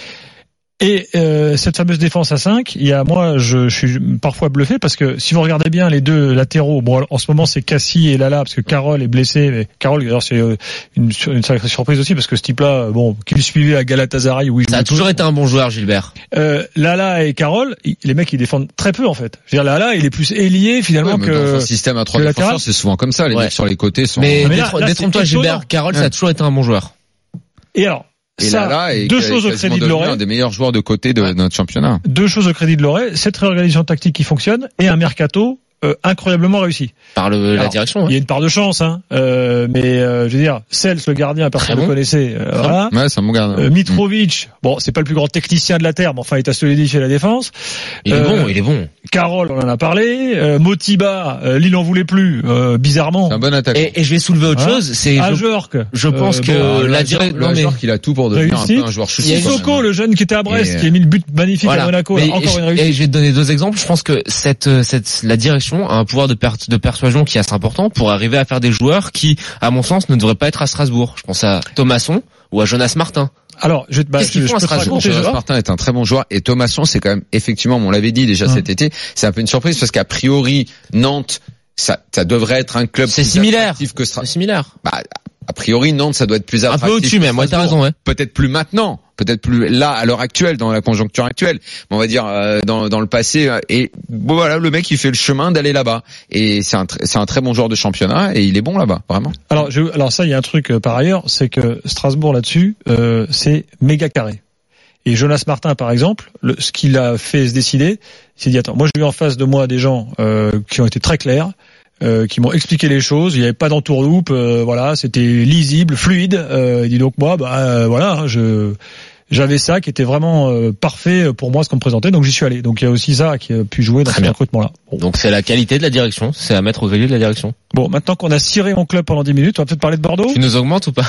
Et euh, cette fameuse défense à cinq, il y a moi je, je suis parfois bluffé parce que si vous regardez bien les deux latéraux, bon en ce moment c'est Cassie et Lala parce que Carole est blessé, mais Carole d'ailleurs c'est euh, une, une sacrée surprise aussi parce que ce type-là, bon qu'il suivait à Galatasaray où il Ça a jouait toujours été un bon joueur, Gilbert. euh, Lala et Carole, il- les mecs ils défendent très peu en fait. Je veux dire Lala il est plus ailier finalement Ouais, mais que dans un système à trois que défenseurs, latéral. c'est souvent comme ça. Les Ouais. mecs sur les côtés sont. Mais, mais là- détr- là, détrompe-toi, c'est Gilbert. étonnant. Carole, ça Ouais. a toujours été un bon joueur. Et alors Et ça, là, là, et deux qui a choses au quasiment crédit de devenu Laurey. un des meilleurs joueurs de côté de, de notre championnat. Deux choses au crédit de Laurey, cette réorganisation tactique qui fonctionne et un mercato euh, incroyablement réussi. Par le, la Alors, direction, Il y a une part de chance, hein. Euh, mais euh, je veux dire, Cels, le gardien, personne Très ne bon. le connaissait. Euh, voilà. Ouais, c'est un bon gardien. Euh, Mitrovic, bon, c'est pas le plus grand technicien de la terre, mais enfin, il t'a solidifié la défense. il est Euh, bon, il est bon. Carole, on en a parlé. Euh, Motiba, euh, Lille en voulait plus, euh, bizarrement. C'est un bon attaquant. Et, et je vais soulever autre Voilà. chose, c'est, je, Ajorc, je pense euh, que bon, la le direction, joueur- le joueur qu'il a tout pour devenir Réussite. un peu un joueur chouchou. Il y a quand même. Sissoko, le jeune qui était à Brest, Et, qui a mis le but magnifique à voilà. Monaco, Mais- là, encore et, une je, réussite. et je vais te donner deux exemples. Je pense que cette, cette, la direction a un pouvoir de, per, de persuasion qui est assez important pour arriver à faire des joueurs qui, à mon sens, ne devraient pas être à Strasbourg. Je pense à Thomasson ou à Jonas Martin. Alors, je vais te, bah, Qu'est-ce qu'ils je- font je à peux te Strasbourg, raconter, Jonas je- Martin est un très bon joueur et Thomasson c'est quand même effectivement, on l'avait dit déjà Hum. cet été, c'est un peu une surprise parce qu'a priori Nantes ça, ça devrait être un club C'est plus similaire. attractif que Stra- C'est similaire. bah, a priori Nantes ça doit être plus Un attractif. peu au-dessus que même. Ouais, t'as Strasbourg. raison, ouais. Peut-être plus maintenant, peut-être plus là à l'heure actuelle dans la conjoncture actuelle, mais on va dire euh, dans dans le passé euh, et bon voilà, le mec il fait le chemin d'aller là-bas et c'est un tr- c'est un très bon joueur de championnat et il est bon là-bas, vraiment. Alors, je, alors ça, il y a un truc euh, par ailleurs, c'est que Strasbourg là-dessus, euh, c'est méga carré. Et Jonas Martin, par exemple, le, ce qu'il a fait se décider, c'est dit attends, moi j'ai eu en face de moi des gens euh, qui ont été très clairs, euh, qui m'ont expliqué les choses. Il n'y avait pas d'entourloupe, euh, voilà, c'était lisible, fluide. Euh, il dit donc moi, bah euh, voilà, hein, je j'avais ça qui était vraiment euh, parfait pour moi ce qu'on me présentait, donc j'y suis allé. Donc il y a aussi ça qui a pu jouer dans Très ce bien. recrutement-là. Bon. Donc c'est la qualité de la direction, c'est à mettre au grelier de la direction. Bon, maintenant qu'on a ciré mon club pendant dix minutes, on va peut-être parler de Bordeaux. Tu nous augmentes ou pas?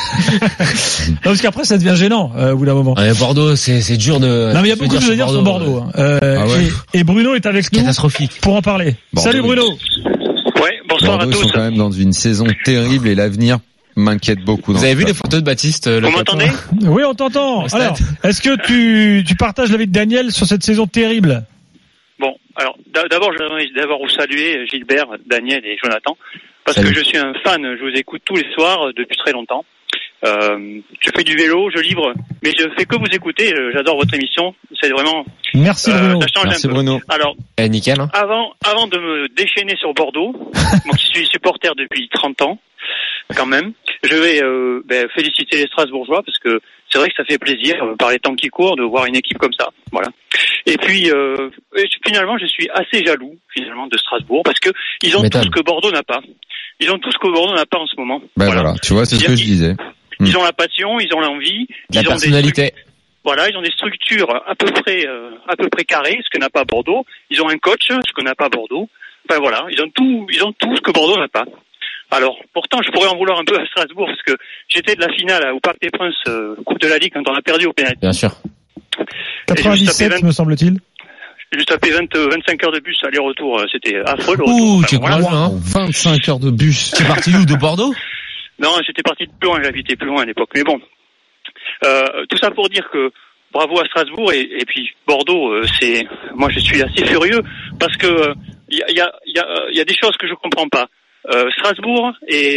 Non, parce qu'après ça devient gênant euh, au bout d'un moment. Ouais, Bordeaux, c'est, c'est dur de. Non mais il y a je veux beaucoup de choses à dire sur Bordeaux. hein. Euh, Ah ouais. et, et Bruno est avec nous Catastrophique. pour en parler. Bordeaux, Salut oui. Bruno. Ouais, bonsoir Bordeaux à ils tous. sont quand même dans une saison terrible et l'avenir m'inquiète beaucoup. Vous dans avez ce vu les club. photos de Baptiste euh, le Vous capitaine m'entendez? Oui, on t'entend. Au stade. Alors, est-ce que tu, tu partages l'avis de Daniel sur cette saison terrible? Bon, alors d'a- d'abord, je voudrais d'abord vous saluer Gilbert, Daniel et Jonathan, parce Salut. que je suis un fan, je vous écoute tous les soirs euh, depuis très longtemps. Euh, je fais du vélo, je livre, mais je fais que vous écouter, euh, j'adore votre émission, c'est vraiment... Merci euh, Bruno. ça change Merci un peu. Bruno. Alors, Eh, nickel. Hein. avant, avant de me déchaîner sur Bordeaux, moi qui suis supporter depuis trente ans, quand même, je vais euh, ben, féliciter les Strasbourgeois parce que c'est vrai que ça fait plaisir euh, par les temps qui courent de voir une équipe comme ça, voilà. Et puis euh, et finalement, je suis assez jaloux finalement de Strasbourg parce que ils ont tout M'étonne. ce que Bordeaux n'a pas. Ils ont tout ce que Bordeaux n'a pas en ce moment. Ben voilà. tu vois, c'est ce que je disais. Ils ont la passion, ils ont l'envie, De la ils ont des personnalité. voilà, ils ont des structures à peu près euh, à peu près carrées, ce que n'a pas Bordeaux. Ils ont un coach, ce que n'a pas Bordeaux. Enfin voilà, ils ont tout, ils ont tout ce que Bordeaux n'a pas. Alors, pourtant, je pourrais en vouloir un peu à Strasbourg parce que j'étais de la finale au Parc des Princes, euh, Coupe de la Ligue, quand on a perdu au pénalty. Bien sûr. quatre-vingt-dix-sept, vingt me semble-t-il. J'ai juste tapé vingt, vingt-cinq heures de bus aller-retour, euh, c'était affreux. le Ouh, retour. tu es Enfin, voilà. courageux, hein. vingt-cinq heures de bus. Tu es parti où? De Bordeaux? Non, j'étais parti de plus loin, j'habitais plus loin à l'époque. Mais bon, euh, tout ça pour dire que bravo à Strasbourg et, et puis Bordeaux, euh, c'est, moi je suis assez furieux parce que il euh, y, a, y, a, y, a, y a des choses que je comprends pas. Euh, Strasbourg est,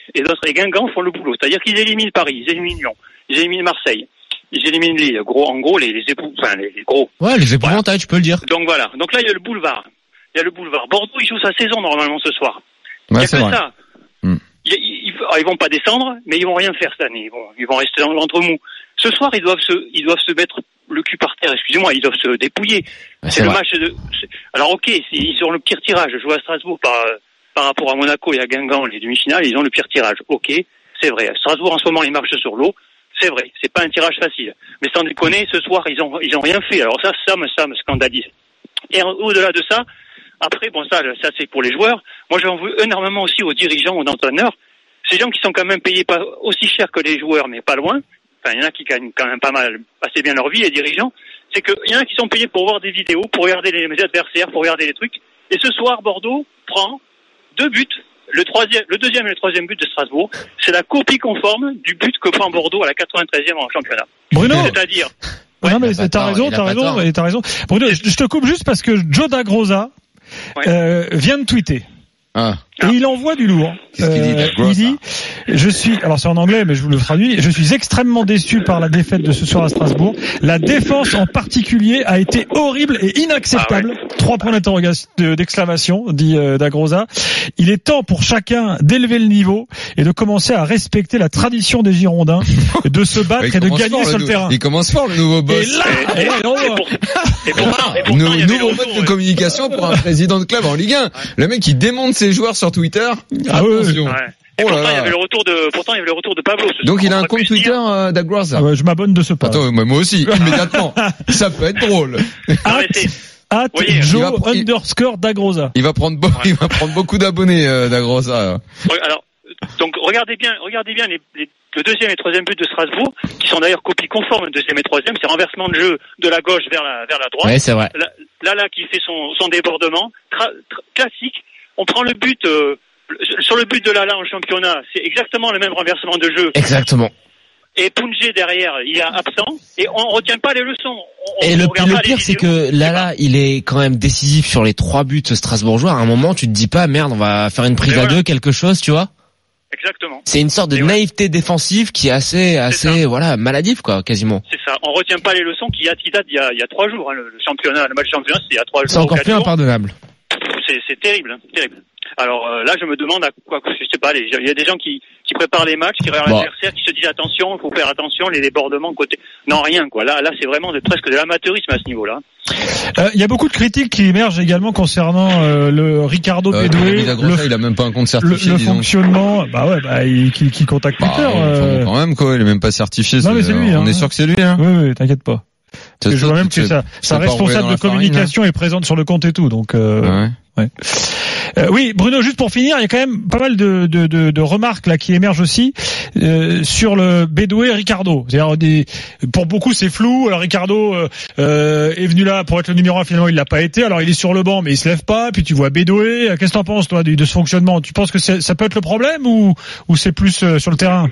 et d'autres, et Guingamp font le boulot. C'est-à-dire qu'ils éliminent Paris, ils éliminent Lyon, ils éliminent Marseille, ils éliminent Lille. Gros, en gros, les, les époux, enfin, les, les gros. Ouais, les épouvantails, voilà. Tu peux le dire. Donc voilà. Donc là, il y a le boulevard. Il y a le boulevard. Bordeaux, il joue sa saison, normalement, ce soir. Ouais, il y a c'est que vrai. ça. Mm. Ils, ils, ils vont pas descendre, mais ils vont rien faire cette année. Ils vont, ils vont rester dans l'entre-mou. Ce soir, ils doivent se, ils doivent se mettre le cul par terre. Excusez-moi, ils doivent se dépouiller. Ouais, c'est, c'est le vrai. match de. C'est... Alors ok, c'est, ils ont le pire tirage. Jouer à Strasbourg par par rapport à Monaco et à Guingamp, les demi-finales, ils ont le pire tirage. Ok, c'est vrai. Strasbourg en ce moment, ils marchent sur l'eau. C'est vrai. C'est pas un tirage facile. Mais sans déconner, ce soir, ils ont, ils ont rien fait. Alors ça, ça me, ça me scandalise. Et au-delà de ça. Après, bon, ça, ça c'est pour les joueurs. Moi, j'en veux énormément aussi aux dirigeants, aux entraîneurs. Ces gens qui sont quand même payés pas aussi cher que les joueurs, mais pas loin. Enfin, il y en a qui gagnent quand même pas mal, assez bien leur vie, les dirigeants. C'est que il y en a qui sont payés pour voir des vidéos, pour regarder les adversaires, pour regarder les trucs. Et ce soir, Bordeaux prend deux buts. Le troisième, le deuxième et le troisième but de Strasbourg, c'est la copie conforme du but que prend Bordeaux à la quatre-vingt-treizième en championnat. Bruno. C'est-à-dire. Ouais, non, mais t'as t'as raison, t'as raison, et t'as raison. Bruno, je, je te coupe juste parce que Joe Dagrosa Ouais. euh, vient de tweeter. Ah. Et il envoie du lourd. Qu'est-ce qu'il dit, Euh, Dagrosa il dit, je suis, alors c'est en anglais, mais je vous le traduis, je suis extrêmement déçu par la défaite de ce soir à Strasbourg. La défense en particulier a été horrible et inacceptable. Ah ouais. Trois points d'interrogation, d'exclamation, dit euh, Dagrosa. Il est temps pour chacun d'élever le niveau et de commencer à respecter la tradition des Girondins, de se battre Il et de commence gagner fort, sur le, nou- terrain. Il commence fort, le nouveau Et boss. là, et là, on Et voit. pour- et pourtant, et pourtant, Nou- il y avait le nouveau retour, mode de ouais. communication pour un président de club en Ligue un. Le mec, il démonte ses joueurs sur Twitter. Ah ouais, Attention. Ouais. Et Oh là pourtant, il y là. avait le retour de, pourtant, il y avait le retour de Pablo. ce Donc soir. il a On un aurait compte pu se dire- Twitter, euh, Dagrosa. Ah ouais, je m'abonne de ce pas. Attends, moi moi aussi, immédiatement. Ça peut être drôle. Non, mais c'est- At voyez, il Joe va pr- il- underscore Dagrosa. Il va prendre, beau- il va prendre beaucoup d'abonnés, euh, Dagrosa. Ouais, alors, donc regardez bien, regardez bien les, les, le deuxième et troisième but de Strasbourg, qui sont d'ailleurs copies conformes, le deuxième et troisième, c'est renversement de jeu de la gauche vers la vers la droite. Ouais, c'est vrai. Là, là, là, qui fait son son débordement, tra, tra, classique. On prend le but euh, sur le but de Lala en championnat, c'est exactement le même renversement de jeu. Exactement. Et Pounjé derrière, il est absent et on retient pas les leçons. On, Et on le, regarde le pas les pire, c'est vidéos. que Lala, il est quand même décisif sur les trois buts strasbourgeois. À un moment, tu te dis pas, merde, on va faire une prise Mais à voilà. deux, quelque chose, tu vois. Exactement. C'est une sorte de Et ouais. naïveté défensive qui est assez, assez, ça. voilà, maladive, quoi, quasiment. C'est ça. On retient pas les leçons qui, qui datent il y a, il y a trois jours. Hein, le, le championnat, le match championnat, c'est il y a trois jours. C'est encore ou quatre plus jours. impardonnable. C'est, c'est terrible, hein, terrible. Alors euh, là, je me demande à quoi, je sais pas, les- il y a des gens qui, qui préparent les matchs, qui regardent Bon. l'adversaire, qui se disent attention, il faut faire attention, les débordements côté. Non, rien quoi. Là, là, c'est vraiment de, presque de l'amateurisme à ce niveau-là. Euh, Il y a beaucoup de critiques qui émergent également concernant euh, le Ricardo Euh, Bedoué, David Dagrosa, le, il a même pas un compte le, certifié, le dis donc. fonctionnement. Bah ouais, bah il, qui, qui contacte Bah, Twitter. enfin, euh, quand même, quoi, il est même pas certifié. Non, mais c'est lui, On hein. est sûr que c'est lui, hein. Oui, oui, t'inquiète pas. Parce que je vois même que sa, sa responsable de communication est présente sur le compte et tout, donc. Euh, Ouais. ouais. Euh, oui, Bruno, juste pour finir, il y a quand même pas mal de, de, de, de remarques là qui émergent aussi euh, sur le Bedoué Ricardo. C'est-à-dire des, pour beaucoup c'est flou. Alors Ricardo euh, euh, est venu là pour être le numéro un, finalement il l'a pas été. Alors il est sur le banc mais il se lève pas. Puis tu vois Bedoué. Qu'est-ce que t'en penses toi de, de ce fonctionnement? Tu penses que c'est, ça peut être le problème ou, ou c'est plus euh, sur le terrain?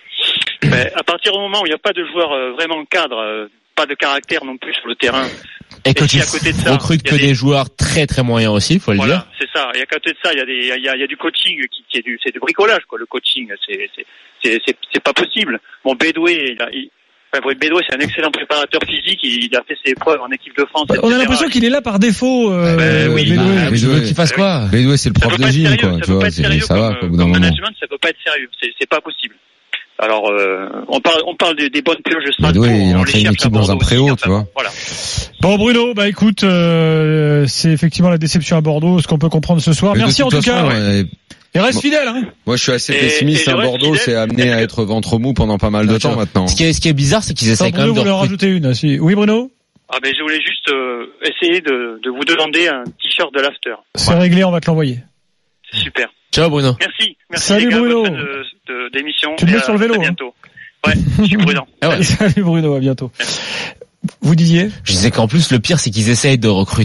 Mais à partir du moment où il n'y a pas de joueur euh, vraiment cadre, euh, pas de caractère non plus sur le terrain. Et que Et tu si à côté de ça, recrutes il y a que des- des joueurs très très moyens aussi, faut le Voilà, dire. c'est ça. Et à côté de ça, il y a des, il y a, il y a du coaching qui, qui est du, c'est du bricolage quoi. Le coaching, c'est, c'est, c'est, c'est, c'est pas possible. Bon, Bedoué, il a, il, enfin, Bedoué, c'est un excellent préparateur physique. Il, il a fait ses preuves en équipe de France. On a et cetera. l'impression qu'il est là par défaut. Euh, Ben oui. Bedoué. Bah, tu veux qu'il fasse quoi? Bedoué, c'est le Ça prof peut de pas être gym, sérieux, quoi. ça Tu peut vois, pas être c'est- sérieux ça comme, va, quoi, au bout d'un comme moment. management, ça peut pas être sérieux. C'est, c'est pas possible. Alors, euh, on parle, on parle des, des bonnes pioches de Strasbourg. Bedoué, il on les entraîne une cherche équipe à dans un Bordeaux préau, aussi, tu vois. Voilà. Bon Bruno, bah écoute, euh, c'est effectivement la déception à Bordeaux, ce qu'on peut comprendre ce soir. Mais de Merci en toute tout façon, cas. ouais, Et reste bon. fidèle. Hein. moi, je suis assez Et- pessimiste. et je hein. reste Bordeaux, fidèle. c'est amené à être ventre mou pendant pas mal de temps maintenant. Ce qui est, ce qui est bizarre, c'est qu'ils Attends, essayent quand Bruno même de voulait en recruter. rajouter une. Si. Oui Bruno, Ah ben, je voulais juste euh, essayer de, de vous demander un t-shirt de l'after. c'est réglé, on va te l'envoyer. C'est super. Ciao Bruno. Merci. Merci Salut, les gars, Bruno. bonne fin de, de, d'émission. Tu te Et mets à- sur le vélo, À hein. bientôt. Ouais, je suis prudent. Ah ouais. Salut Bruno, à bientôt. Vous disiez? Je disais qu'en plus, le pire, c'est qu'ils essayent de recruter.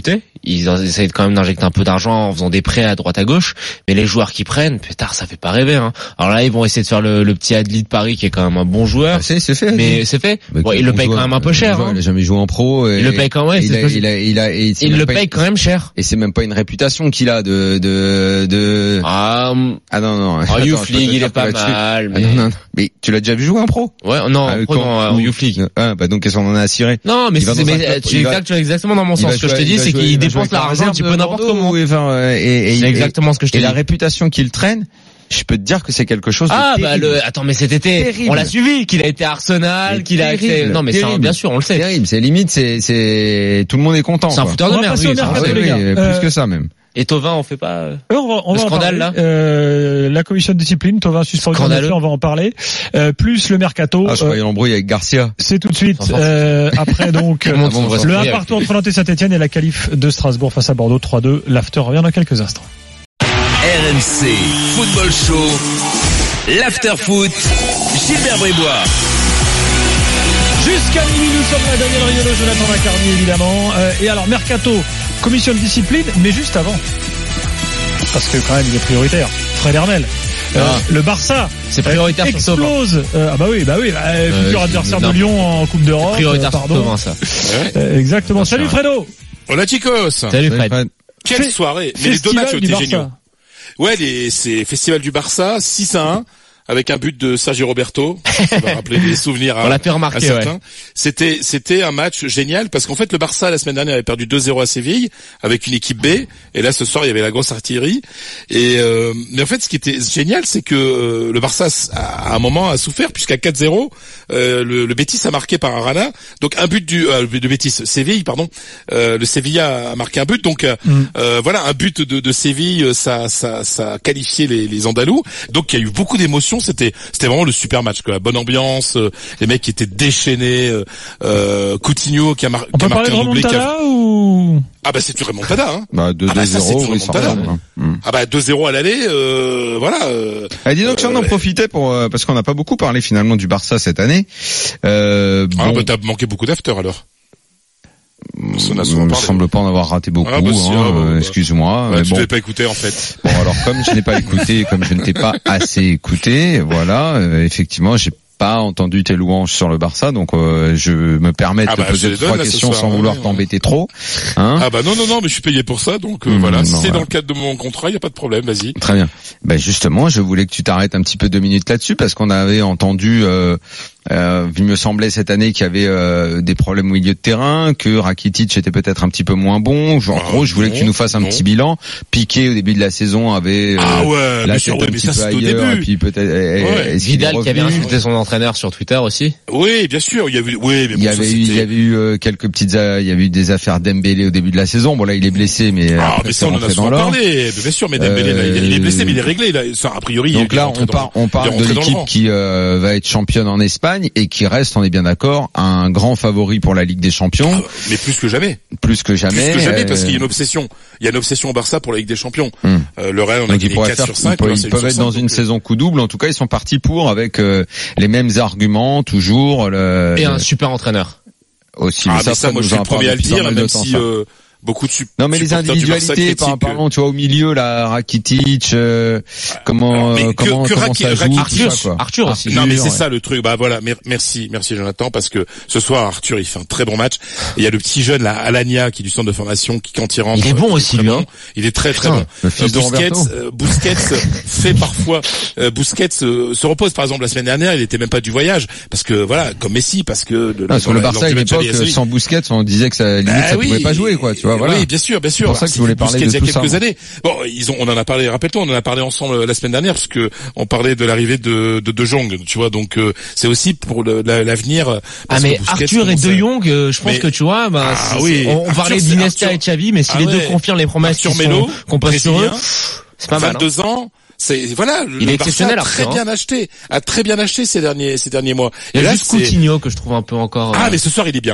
ils essayent quand même d'injecter un peu d'argent en faisant des prêts à droite à gauche, mais les joueurs qu'ils prennent, putain, ça fait pas rêver. Hein. Alors là, ils vont essayer de faire le, le petit Adli de Paris qui est quand même un bon joueur. Ah, c'est, c'est fait. Mais Adli. c'est fait. Bah, bon, il le paye quand même un peu cher. Joueur, hein. Il a jamais joué en pro. Et il le paye quand même. Il, a, il a, il a, et il le paye quand même cher. Et c'est même pas une réputation qu'il a de de de. Ah, ah non non. En Youth League, il est pas mal. Mais... Ah, non, non, non. Mais tu l'as déjà vu jouer en pro? Ouais, non, ah, pro, non, en Youth League. Ah, bah donc qu'est-ce qu'on en a à cirer? Non, mais, c'est, mais tu es exactement dans mon sens. Ce que je te dis, c'est qu'il dépense l'argent un petit peu n'importe comment. Et c'est exactement ce que je te dis. Et la réputation qu'il traîne, je peux te dire que c'est quelque chose de ah terrible. bah le attends mais cet été terrible. On l'a suivi, qu'il a été à Arsenal, c'est qu'il a été non mais c'est un... bien sûr on le sait. Terrible, c'est limite c'est c'est tout le monde est content. C'est un fouteur de merde. Oui, oui, mercato, oui, les gars. oui, euh... plus que ça même. Et Thauvin, on fait pas euh, on va, on le va scandale là. Euh, la commission de discipline, Thauvin suspendu, on va en parler. Euh, plus le mercato. Ah, je croyais l'embrouille avec Garcia. C'est tout de suite. Euh, après donc le un partout entre Nantes et Saint-Etienne et la qualif de Strasbourg face à Bordeaux trois deux. L'after revient dans quelques instants. R M C Football Show, l'after foot, Gilbert Brébois. Jusqu'à minuit, nous sommes là, Daniel Riolo, Jonathan Macardy évidemment. Euh, et alors mercato, commission de discipline, mais juste avant, parce que quand même il est prioritaire. Fred Hermel. Euh, ah. Le Barça c'est prioritaire euh, explose. Euh, ah bah oui, bah oui, bah, euh, futur adversaire de Lyon en Coupe d'Europe. Prioritaire euh, pardon. Thauvin, ça. Euh, exactement. Salut Fredo. Hola chicos. Salut Fred. Fred. Quelle soirée. Mais les deux matchs étaient géniaux. Ouais, les, c'est Festival du Barça, six à un. Avec un but de Sergio Roberto, ça va rappeler des souvenirs à, on l'a fait remarquer, à certains. Ouais. C'était, c'était un match génial parce qu'en fait le Barça la semaine dernière avait perdu deux zéro à Séville avec une équipe B et là ce soir il y avait la grosse artillerie et euh, mais en fait ce qui était génial c'est que euh, le Barça à un moment a souffert puisqu'à quatre zéro euh, le, le Betis a marqué par Arana donc un but du euh, de Betis Séville pardon euh, le Sevilla a marqué un but donc euh, mm. euh, voilà un but de, de Séville ça ça ça a qualifié les, les Andalous donc il y a eu beaucoup d'émotions. C'était, c'était vraiment le super match, quoi. Bonne ambiance, euh, les mecs qui étaient déchaînés, euh, euh, Coutinho qui a, mar- qui a marqué un doublé. Qui a... ou... Ah bah c'est du remontada, hein. Bah deux, ah bah ça c'est du remontada. Oui, ah bah deux zéro à l'aller, euh, voilà. Euh, ah, dis donc si on en profitait pour euh, parce qu'on n'a pas beaucoup parlé finalement du Barça cette année. Euh, ah bon... bah t'as manqué beaucoup d'after alors. Ça ne me semble pas en avoir raté beaucoup, ah bah, si, hein, ah bah, bah, excuse-moi. Ouais, tu bon. t'avais pas écouté en fait. Bon alors comme je n'ai pas écouté, comme je ne t'ai pas assez écouté, voilà, euh, effectivement j'ai pas entendu tes louanges sur le Barça, donc euh, je me permets de ah te bah, poser trois questions soir, sans ouais, vouloir ouais. t'embêter trop. Hein ah bah non non non, mais je suis payé pour ça, donc euh, mmh, voilà. Si c'est voilà. dans le cadre de mon contrat, il y a pas de problème, vas-y. Très bien. Ben justement, je voulais que tu t'arrêtes un petit peu deux minutes là-dessus parce qu'on avait entendu. Euh, Euh, il me semblait cette année qu'il y avait euh, des problèmes au milieu de terrain, que Rakitic était peut-être un petit peu moins bon. Genre, en gros, je voulais non, que tu nous fasses un non. petit bilan. Piqué au début de la saison avait euh, ah ouais, la tête un petit peu ailleurs, et puis peut-être ouais. Vidal qui avait insulté son entraîneur sur Twitter aussi. Oui, bien sûr, il y avait oui, mais bon, il y avait eu, il y avait eu euh, quelques petites, euh, il y avait eu des affaires Dembélé au début de la saison. Bon là, il est blessé, mais ah mais ça on en a souvent parlé. Bien sûr, mais Dembélé euh, là, il, est, il est blessé, mais il est réglé. Là, ça a priori. Donc là, on parle, on parle de l'équipe qui euh, va être championne en Espagne et qui reste, on est bien d'accord, un grand favori pour la Ligue des Champions. Ah, mais plus que jamais. Plus que jamais. Plus que jamais, euh... parce qu'il y a une obsession. Il y a une obsession au Barça pour la Ligue des Champions. Hum. Euh, le Real, on a gagné quatre sur cinq. Ils peuvent, ils peuvent être dans une saison coup double. En tout cas, ils sont partis pour avec euh, les mêmes arguments, toujours. Le, et le... un super entraîneur. Aussi. Ah, mais ça, mais ça moi, je suis le premier à le dire, même si... Euh... beaucoup de sup- non mais les individualités par parlons tu vois au milieu là Rakitic euh, comment mais comment, que, que comment Raki, ça joue Arthur, tout ça, quoi. Arthur aussi non mais c'est ouais. ça le truc bah voilà merci merci Jonathan parce que ce soir Arthur il fait un très bon match et il y a le petit jeune là Alagna qui est du centre de formation qui quand il rentre il est bon aussi lui hein. Il est très très Putain, bon le fils euh, Busquets euh, Busquets fait parfois euh, Busquets euh, se repose par exemple la semaine dernière il était même pas du voyage parce que voilà comme Messi parce que de, parce que le Barça à une époque sans Busquets on disait que ça limite ça pouvait pas jouer quoi tu vois voilà oui bien sûr bien sûr c'est pour ça que je voulais parler de il y a tout quelques ça, années. Bon, ils ont, on en a parlé. Rappelle-toi, on en a parlé ensemble la semaine dernière parce que on parlait de l'arrivée de de De Jong. Tu vois, donc euh, c'est aussi pour le, la, l'avenir. Ah mais Arthur et De Jong, euh, je pense mais, que tu vois, bah, ah, oui. on, on parlait d'Iniesta et Xavi, mais si ah, les ouais. deux confirment les promesses qui sont, qu'on passe sur eux, c'est pas mal. vingt-deux ans. C'est voilà, il le est exceptionnel, Barça a très bien acheté, a très bien acheté ces derniers ces derniers mois. Il y a juste Coutinho que je trouve un peu encore. Ah mais ce soir il est bien.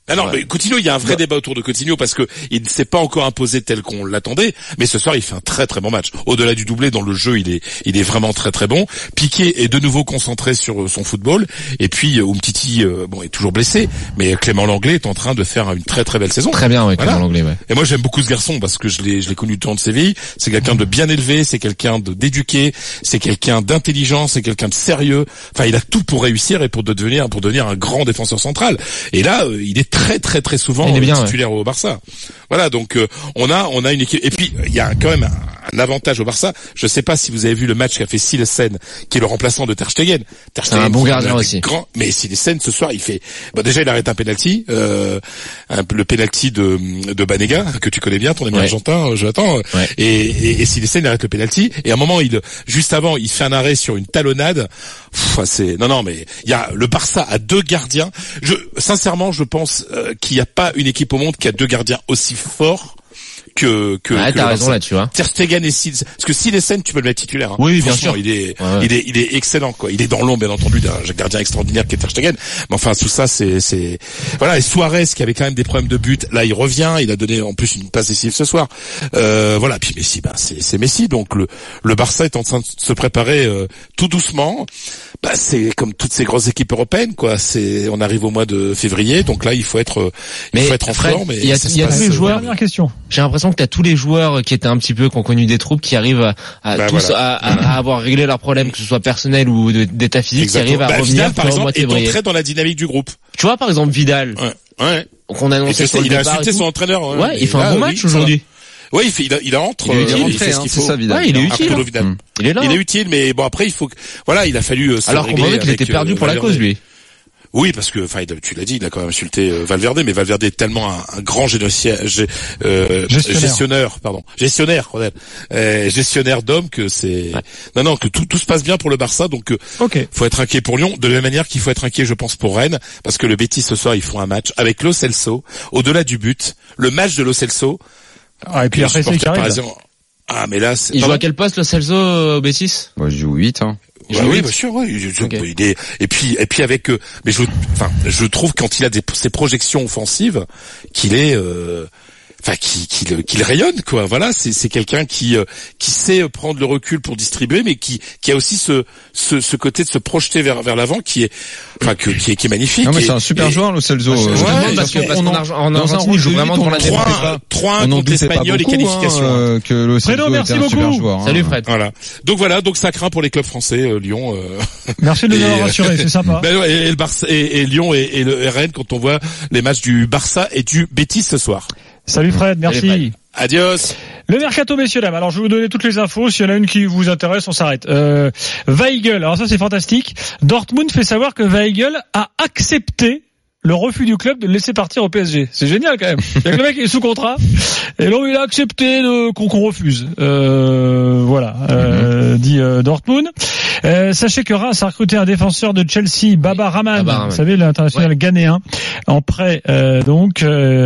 Ah non, Ouais. mais Coutinho, il y a un vrai débat autour de Coutinho parce que il ne s'est pas encore imposé tel qu'on l'attendait, mais ce soir il fait un très très bon match. Au-delà du doublé, dans le jeu, il est il est vraiment très très bon. Piqué est de nouveau concentré sur son football, et puis Umtiti euh, bon est toujours blessé, mais Clément Langlais est en train de faire une très très belle saison. Très bien, ouais, Clément Voilà. Langlais, ouais. Et moi j'aime beaucoup ce garçon parce que je l'ai je l'ai connu du temps de Séville. C'est quelqu'un de bien élevé, c'est quelqu'un de d'éduqué, c'est quelqu'un d'intelligent, c'est quelqu'un de sérieux. Enfin, il a tout pour réussir et pour devenir pour devenir un grand défenseur central. Et là, euh, il est très très très souvent Il est bien, titulaire au Barça. Voilà, donc euh, on a on a une équipe. Et puis il y a quand même un, un avantage au Barça. Je sais pas si vous avez vu le match qu'a fait Silesen, qui est le remplaçant de Ter Stegen. Ter C'est un bon gardien aussi. Grand, mais Silesen ce soir, il fait. Bon, déjà il arrête un penalty, euh, un, le penalty de de Banega que tu connais bien, ton ami Ouais. argentin, Jonathan. Ouais. Et et, et Silesen il arrête le penalty. Et à un moment, il juste avant, il fait un arrêt sur une talonnade. Pff, c'est non non mais il y a le Barça a deux gardiens. Je sincèrement, je pense euh, qu'il n'y a pas une équipe au monde qui a deux gardiens aussi forts que que, Ouais, que t'as le raison Barça. là-dessus, hein. Ter Stegen et Silesen, parce que Silesen tu peux le mettre titulaire. Hein. Oui, bien Franchement, sûr. Il est Ouais, ouais. il est il est excellent quoi. Il est dans l'ombre bien entendu d'un gardien extraordinaire qui est Ter Stegen. Mais enfin tout ça c'est c'est voilà. Et Suarez qui avait quand même des problèmes de but, là il revient. Il a donné en plus une passe décisive ce soir. Euh, voilà. Puis Messi, bah c'est c'est Messi. Donc le le Barça est en train de se préparer euh, tout doucement. Bah c'est comme toutes ces grosses équipes européennes quoi. C'est on arrive au mois de février, donc là il faut être il Mais faut être en Fred, forme. Et il y a- ça se il y a passe, tous les euh, joueurs- Dernière question. J'ai l'impression que t'as tous les joueurs qui étaient un petit peu, qui ont connu des troubles, qui arrivent à, à Bah, tous voilà. à, à- à avoir réglé leurs problèmes, que ce soit personnel ou de- d'état physique, qui Exactement. arrivent à Bah, revenir Vidal, par pour au exemple, mois de est février. entré dans la dynamique du groupe. Tu vois, par exemple, Vidal, Ouais. Ouais. qu'on Et annonçait tu sur sais, le il a départ et insulté tout. son entraîneur. hein. Ouais, il Et fait un là, bon oui, match ça va. aujourd'hui. Ouais, il fait, il, il entre. Il est euh, bien il rentré, fait ce hein, qu'il c'est faut. ça, Vidal. Ouais, il est utile. Arturo hein. Vidal. Mm. Il est là. Il est hein. utile, mais bon après il faut, que- voilà, il a fallu. euh, se Alors qu'on régler voyait qu'il avec, était perdu euh, pour la Valverde. cause, lui. Oui, parce que, enfin, il- tu l'as dit, il a quand même insulté euh, Valverde, mais Valverde est tellement un, un grand génocia- gé- euh, Gestionnaire. gestionnaire, pardon, gestionnaire, Rodel, euh, gestionnaire d'hommes que c'est. Ouais. Non, non, que tout, tout se passe bien pour le Barça, donc euh, Ok. faut être inquiet pour Lyon, de la même manière qu'il faut être inquiet, je pense, pour Rennes, parce que le Betis ce soir, ils font un match avec Lo Celso, au-delà du but, le match de Lo Celso. Ah, et puis que après les c'est qui supporters arrive. parisiens- Ah, mais là, c'est. Il joue Pardon à quel poste, le Celso, au Betis? Moi, je joue huit, hein. Il Ouais, joue oui, huit. bien sûr, oui. Je- je- Ok. il est, et puis, et puis avec, euh, mais je, enfin, je trouve quand il a des, ses projections offensives, qu'il est, euh, enfin, qu'il, qu'il, qu'il rayonne, quoi. Voilà, c'est, c'est quelqu'un qui, euh, qui sait prendre le recul pour distribuer, mais qui, qui a aussi ce, ce, ce côté de se projeter vers, vers l'avant, qui est, enfin, que, qui est, qui est magnifique. Non, mais Et- c'est un super et- joueur, Lo Celso. Je te Euh, demande parce que, on parce en- qu'en Arge- en dans un Argentine, rôle il joue de vraiment huit, devant on la en défense. doutait pas. trois un On en contre doutait pas l'Espagnol et beaucoup, qualification. hein, euh, que Lo Fredo, Celso merci était un super beaucoup. joueur. hein. Salut, Fred. Voilà. Donc voilà, donc ça craint pour les clubs français, euh, Lyon. Euh... Merci de nous Et, avoir euh, rassurés, c'est sympa. Ben ouais, et, le Barça, et, et Lyon et, et le R N quand on voit les matchs du Barça et du Betis ce soir. Salut Fred, merci. Salut, Fred. Adios. Le mercato, messieurs dames. Alors je vais vous donner toutes les infos. S'il y en a une qui vous intéresse, on s'arrête. Euh, Weigl. Alors ça c'est fantastique. Dortmund fait savoir que Weigl a accepté le refus du club de le laisser partir au P S G. C'est génial quand même. Il y a que le mec qui est sous contrat et là il a accepté de, qu'on, qu'on refuse. Euh, voilà, euh, dit euh, Dortmund. Euh, sachez que Reims a recruté un défenseur de Chelsea, Baba Rahman, Baba Rahman. vous savez l'international Ouais. ghanéen, en prêt euh, donc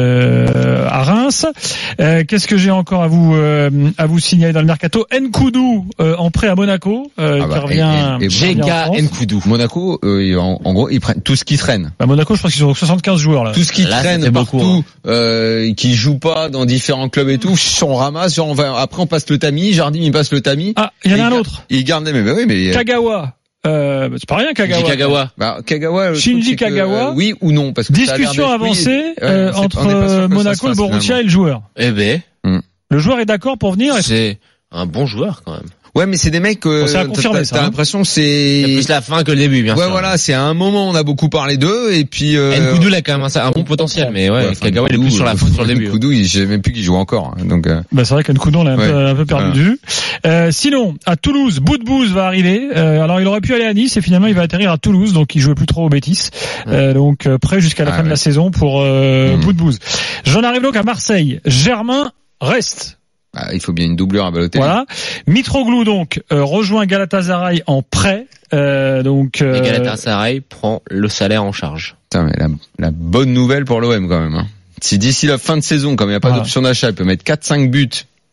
euh, à Reims. Euh, qu'est-ce que j'ai encore à vous euh, à vous signaler dans le mercato? Nkoudou euh, en prêt à Monaco, euh, Ah qui bah, revient. et- et- et qui G revient en K France. Nkoudou. Monaco, euh, en, en gros, ils prennent tout ce qui traîne. À Monaco, je pense qu'ils ont soixante-quinze joueurs là. Tout ce qui Là, ça traîne fait partout, beaucoup, hein. euh, qui joue pas dans différents clubs et tout, on ramasse, genre on va, après on passe le tamis, Jardim il passe le tamis. Ah, il y en a Et un gar- autre. Il garde les mêmes, mais oui, mais. Kagawa. Euh, c'est pas rien Kagawa. Shinji Kagawa. Bah, Kagawa, le Shinji truc, c'est que, Kagawa. euh, oui ou non, parce que ça a l'air Discussion d'être oui, avancée ouais, euh, on sait- entre on n'est pas sûr que ça se Monaco, le fasse, Borussia finalement. et le joueur. Eh ben, Le joueur est d'accord pour venir. c'est un bon joueur, quand même. Ouais, mais c'est des mecs que Bon, c'est à confirmer, t'as, ça, t'as hein. l'impression que C'est c'est. plus la fin que le début, bien Ouais, sûr. voilà, c'est à un moment on a beaucoup parlé d'eux et puis. Euh, Nkoudou, il a quand même un, un bon potentiel, mais ouais, ouais, enfin, Kagawa, il est Nkoudou, plus sur la fin que sur le début. Nkoudou, il- je sais même plus qui joue encore, hein, donc. Euh, Bah, c'est vrai qu'Nkoudou, on l'a un, Ouais. peu, un peu perdu de vue. Euh, sinon, à Toulouse, Boudbouz va arriver. Euh, alors, il aurait pu aller à Nice et finalement, il va atterrir à Toulouse, donc il jouait plus trop au Betis. Euh, donc, euh, prêt jusqu'à la Ah, fin de ouais. la saison pour euh, Mmh. Boudbouz. J'en arrive donc à Marseille. Germain reste. ah, il faut bien une doublure à Balotelli. Voilà. Mitroglou donc euh, rejoint Galatasaray en prêt. Euh, donc. Euh, Et Galatasaray prend le salaire en charge. Putain, mais la, la bonne nouvelle pour l'O M quand même. Hein. Si d'ici la fin de saison, comme il n'y a pas Voilà. d'option d'achat, il peut mettre quatre cinq buts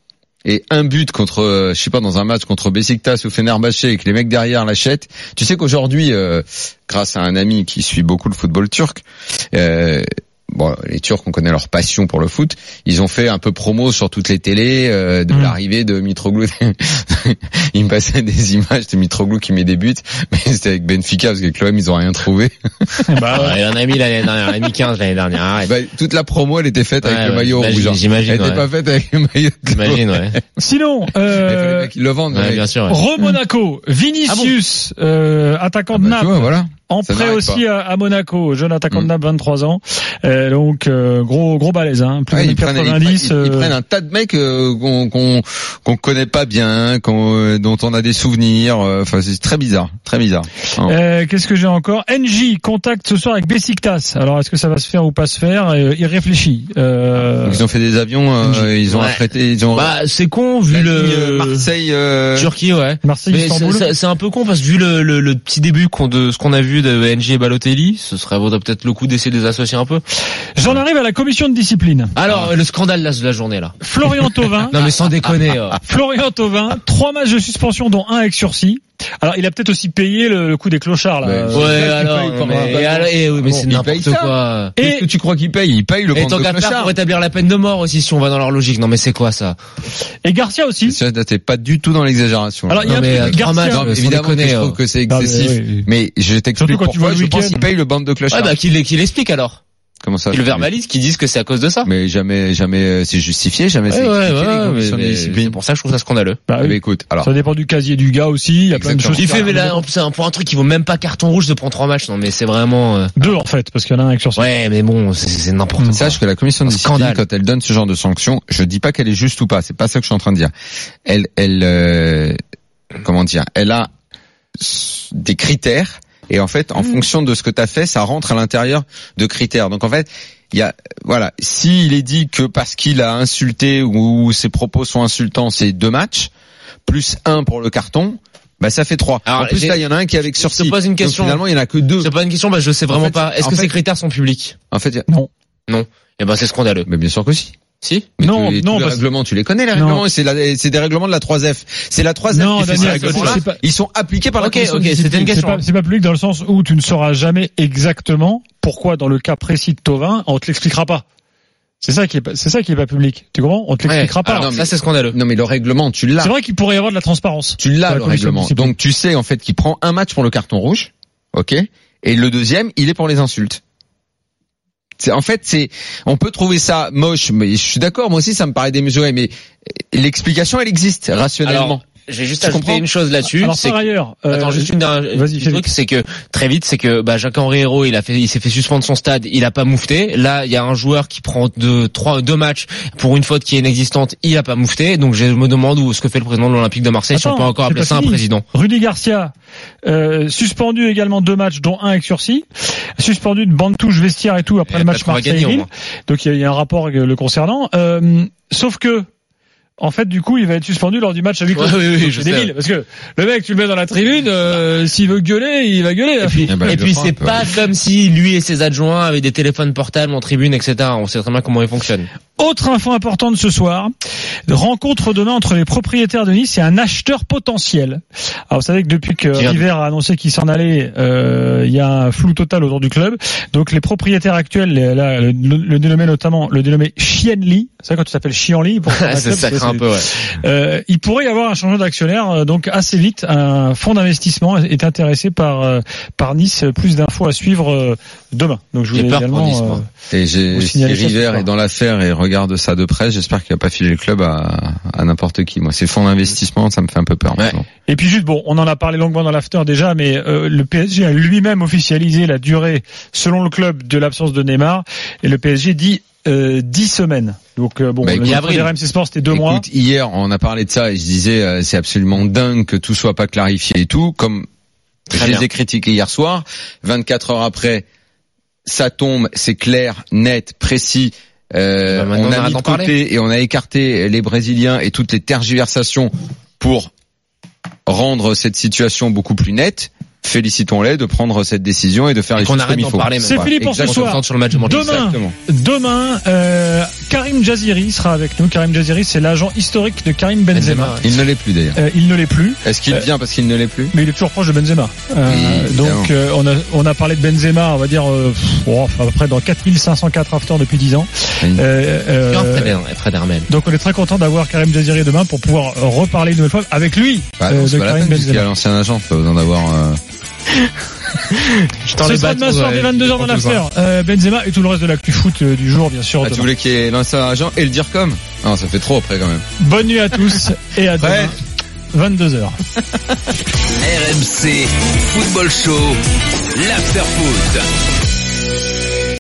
et un but contre, euh, je sais pas, dans un match contre Beşiktaş ou Fenerbahçe et que les mecs derrière l'achètent. Tu sais qu'aujourd'hui, euh, grâce à un ami qui suit beaucoup le football turc, euh, bon, les Turcs, on connaît leur passion pour le foot. Ils ont fait un peu promo sur toutes les télés euh, de mmh. l'arrivée de Mitroglou. Ils me passaient des images de Mitroglou qui met des buts, mais c'était avec Benfica parce qu'avec l'O M ils ont rien trouvé. Bah ouais, il en a mis l'année dernière, il en a mis quinze l'année dernière. Bah, toute la promo elle était faite avec ouais, le maillot rouge. J'imagine. Elle ouais. était pas faite avec le maillot. J'imagine, ouais. Sinon, euh, ils le vendent. Ouais, bien sûr. Ouais. Re Monaco, Vinicius, ah bon euh, attaquant ah bah, de Naples. Tu vois, voilà. En ça prêt aussi à, à Monaco, jeune attaquant mmh. de Naples, vingt-trois ans. Euh, donc euh, gros gros balèze, hein, plus ouais, de ils quatre-vingt-dix. Prennent, ils, euh... ils prennent un tas de mecs euh, qu'on qu'on qu'on connaît pas bien, qu'on euh, dont on a des souvenirs. Enfin, euh, c'est très bizarre, très bizarre. Hein. Euh, Qu'est-ce que j'ai encore? N J contact ce soir avec Besiktas. Alors est-ce que ça va se faire ou pas se faire? euh, Il réfléchit. Euh... Ils ont fait des avions, euh, ils ont ouais. affrété, ils ont. Bah c'est con vu le euh, Marseille, euh... Turquie, ouais. Marseille, Istanbul. C'est un peu con parce que vu le, le, le petit début qu'on, de ce qu'on a vu de N J et Balotelli, ce serait vaudrait peut-être le coup d'essayer de les associer un peu. J'en arrive à la commission de discipline. Alors ah. le scandale là, de la journée là. Florian Thauvin. Non mais sans déconner. Euh. Florian Thauvin, trois matchs de suspension dont un avec sursis. Alors il a peut-être aussi payé le, le coup des clochards là. Ouais, ouais alors, mais, mais, alors, et, oui, mais bon, c'est n'importe quoi. Qu'est-ce que tu crois qu'il paye? Il paye le bande de clochards. Et tant qu'à faire pour établir la peine de mort aussi si on va dans leur logique. Non mais c'est quoi ça? Et Garcia aussi. T'es pas du tout dans l'exagération. Alors il y a mais, un truc, Garcia. Non, évidemment que je trouve que c'est excessif. Non, mais, oui. mais je t'explique pourquoi je pense qu'il paye le bande de clochards. Ouais bah qu'il qu'il explique alors. Comment ça? Ils le verbalisent, qui disent que c'est à cause de ça. Mais jamais, jamais c'est justifié, jamais ouais, c'est ouais, expliqué ouais, les conditions mais, de discipline. C'est pour ça que je trouve ça scandaleux. Bah, oui. Mais écoute, alors. Ça dépend du casier du gars aussi, il y a exactement. plein de choses. Il fait, mais là, c'est un, pour un truc qui vaut même pas carton rouge de prendre trois matchs, non, mais c'est vraiment, euh... deux, en fait, parce qu'il y en a un avec sursis. Ouais, mais bon, c'est, c'est n'importe mmh. quoi. Sache que la commission de discipline, scandale. Quand elle donne ce genre de sanctions, je dis pas qu'elle est juste ou pas, c'est pas ça que je suis en train de dire. Elle, elle, euh, comment dire, elle a des critères, et en fait, en mmh. fonction de ce que t'as fait, ça rentre à l'intérieur de critères. Donc en fait, il y a, voilà, s'il est dit que parce qu'il a insulté ou ses propos sont insultants, c'est deux matchs, plus un pour le carton, bah ça fait trois. Alors, en plus là, il y en a un qui est avec sursis. Je te pose une question. Donc, finalement, il y en a que deux. C'est pas une question, bah je sais vraiment en fait, pas. Est-ce que fait, ces critères sont publics? En fait, a... non. Non. Et ben c'est scandaleux. Mais bien sûr que si. Si? Mais non, tu, non, tous les règlements, tu les connais les règlements, c'est la, c'est des règlements de la trois F. C'est la trois F non, qui fait Daniel, ces règlements-là. pas... Ils sont appliqués par la okay, commission. Ok, c'était une question. C'est pas, c'est pas public dans le sens où tu ne sauras jamais exactement pourquoi dans le cas précis de Thauvin, on te l'expliquera pas. C'est ça qui est pas, c'est ça qui est pas public. Tu comprends? On te l'expliquera ouais, pas. Non, mais, ça c'est scandaleux. Non mais le règlement, tu l'as. C'est vrai qu'il pourrait y avoir de la transparence. Tu l'as le règlement. Donc tu sais en fait qu'il prend un match pour le carton rouge, ok, et le deuxième, il est pour les insultes. C'est, en fait, c'est, on peut trouver ça moche, mais je suis d'accord, moi aussi ça me paraît démesuré, mais l'explication elle existe rationnellement. Alors, je vais juste ajouter une chose là-dessus. Alors c'est par ailleurs, euh, attends juste une dernière vas-y, un truc, c'est que très vite, c'est que bah Jacques-Henri Hérault, il a fait, il s'est fait suspendre son stade, il a pas moufté. Là, il y a un joueur qui prend deux, trois, deux matchs pour une faute qui est inexistante, il a pas moufté. Donc je me demande où ce que fait le président de l'Olympique de Marseille, Attends, si on peut encore appeler ça fini. Un président. Rudy Garcia, euh, suspendu également deux matchs, dont un avec sursis, suspendu de bande touche vestiaire et tout après et le match Marseille-Lille. Donc il y, y a un rapport le concernant. Euh, sauf que en fait, du coup, il va être suspendu lors du match avec ouais, oui, oui, c'est débile, parce que le mec, tu le mets dans la tribune, euh, s'il veut gueuler, il va gueuler. Et puis, bah, et puis c'est pas peu. Comme si lui et ses adjoints avaient des téléphones portables en tribune, et cetera. On sait très bien comment ils fonctionnent. Autre info importante ce soir, rencontre demain entre les propriétaires de Nice et un acheteur potentiel. Alors vous savez que depuis que River a annoncé qu'il s'en allait, euh, il y a un flou total autour du club. Donc les propriétaires actuels, là, le, le dénommé notamment, le dénommé Chienli, c'est ça quand tu t'appelles Chienli, pour c'est club, ça craint un peu, ouais. Euh, il pourrait y avoir un changement d'actionnaire, donc assez vite, un fonds d'investissement est intéressé par euh, par Nice. Plus d'infos à suivre euh, demain. Donc je voulais également. Nice, euh, et j'ai, si River est dans l'affaire et regarde ça de près, j'espère qu'il va pas filer le club à, à n'importe qui. Moi, ces fonds d'investissement, ça me fait un peu peur. Ouais. Et puis juste, bon, on en a parlé longuement dans l'after déjà, mais euh, le P S G a lui-même officialisé la durée, selon le club, de l'absence de Neymar, et le P S G dit euh, dix semaines. Donc euh, bon, bah, le avril R M C Sport c'était deux Écoute, mois. Hier, on a parlé de ça et je disais, euh, c'est absolument dingue que tout soit pas clarifié et tout. Comme Très je bien. les ai critiqués hier soir, vingt-quatre heures après, ça tombe, c'est clair, net, précis. Euh, bah on a mis de côté et on a écarté les Brésiliens et toutes les tergiversations pour rendre cette situation beaucoup plus nette. félicitons-les de prendre cette décision et de faire les choses comme il faut. C'est fini pour ce soir. Sur le match de Manchester. Demain, demain euh, Karim Jaziri sera avec nous. Karim Jaziri, c'est l'agent historique de Karim Benzema. Benzema ouais. Il ne l'est plus d'ailleurs. Euh, il ne l'est plus. Est-ce qu'il vient parce qu'il ne l'est plus? Mais il est toujours proche de Benzema. Euh, oui, donc euh, on a on a parlé de Benzema, on va dire euh, oh, à peu près dans quatre mille cinq cent quatre afters depuis dix ans. Oui. Euh, euh, Fred Hermel. Donc on est très content d'avoir Karim Jaziri demain pour pouvoir reparler une nouvelle fois avec lui. Bah, non, euh, de Karim Benzema. Il y a l'ancien agent, pas besoin d'avoir. Euh... Je Ce sera demain soir dès vingt-deux heures dans l'after. Euh, Benzema et tout le reste de l'actu foot euh, du jour, bien sûr. Ah, tu voulais qu'il y ait l'ancien agent et le dire comme? Non, ça fait trop après quand même. Bonne nuit à tous et à demain, vingt-deux heures. R M C Football Show, l'after foot.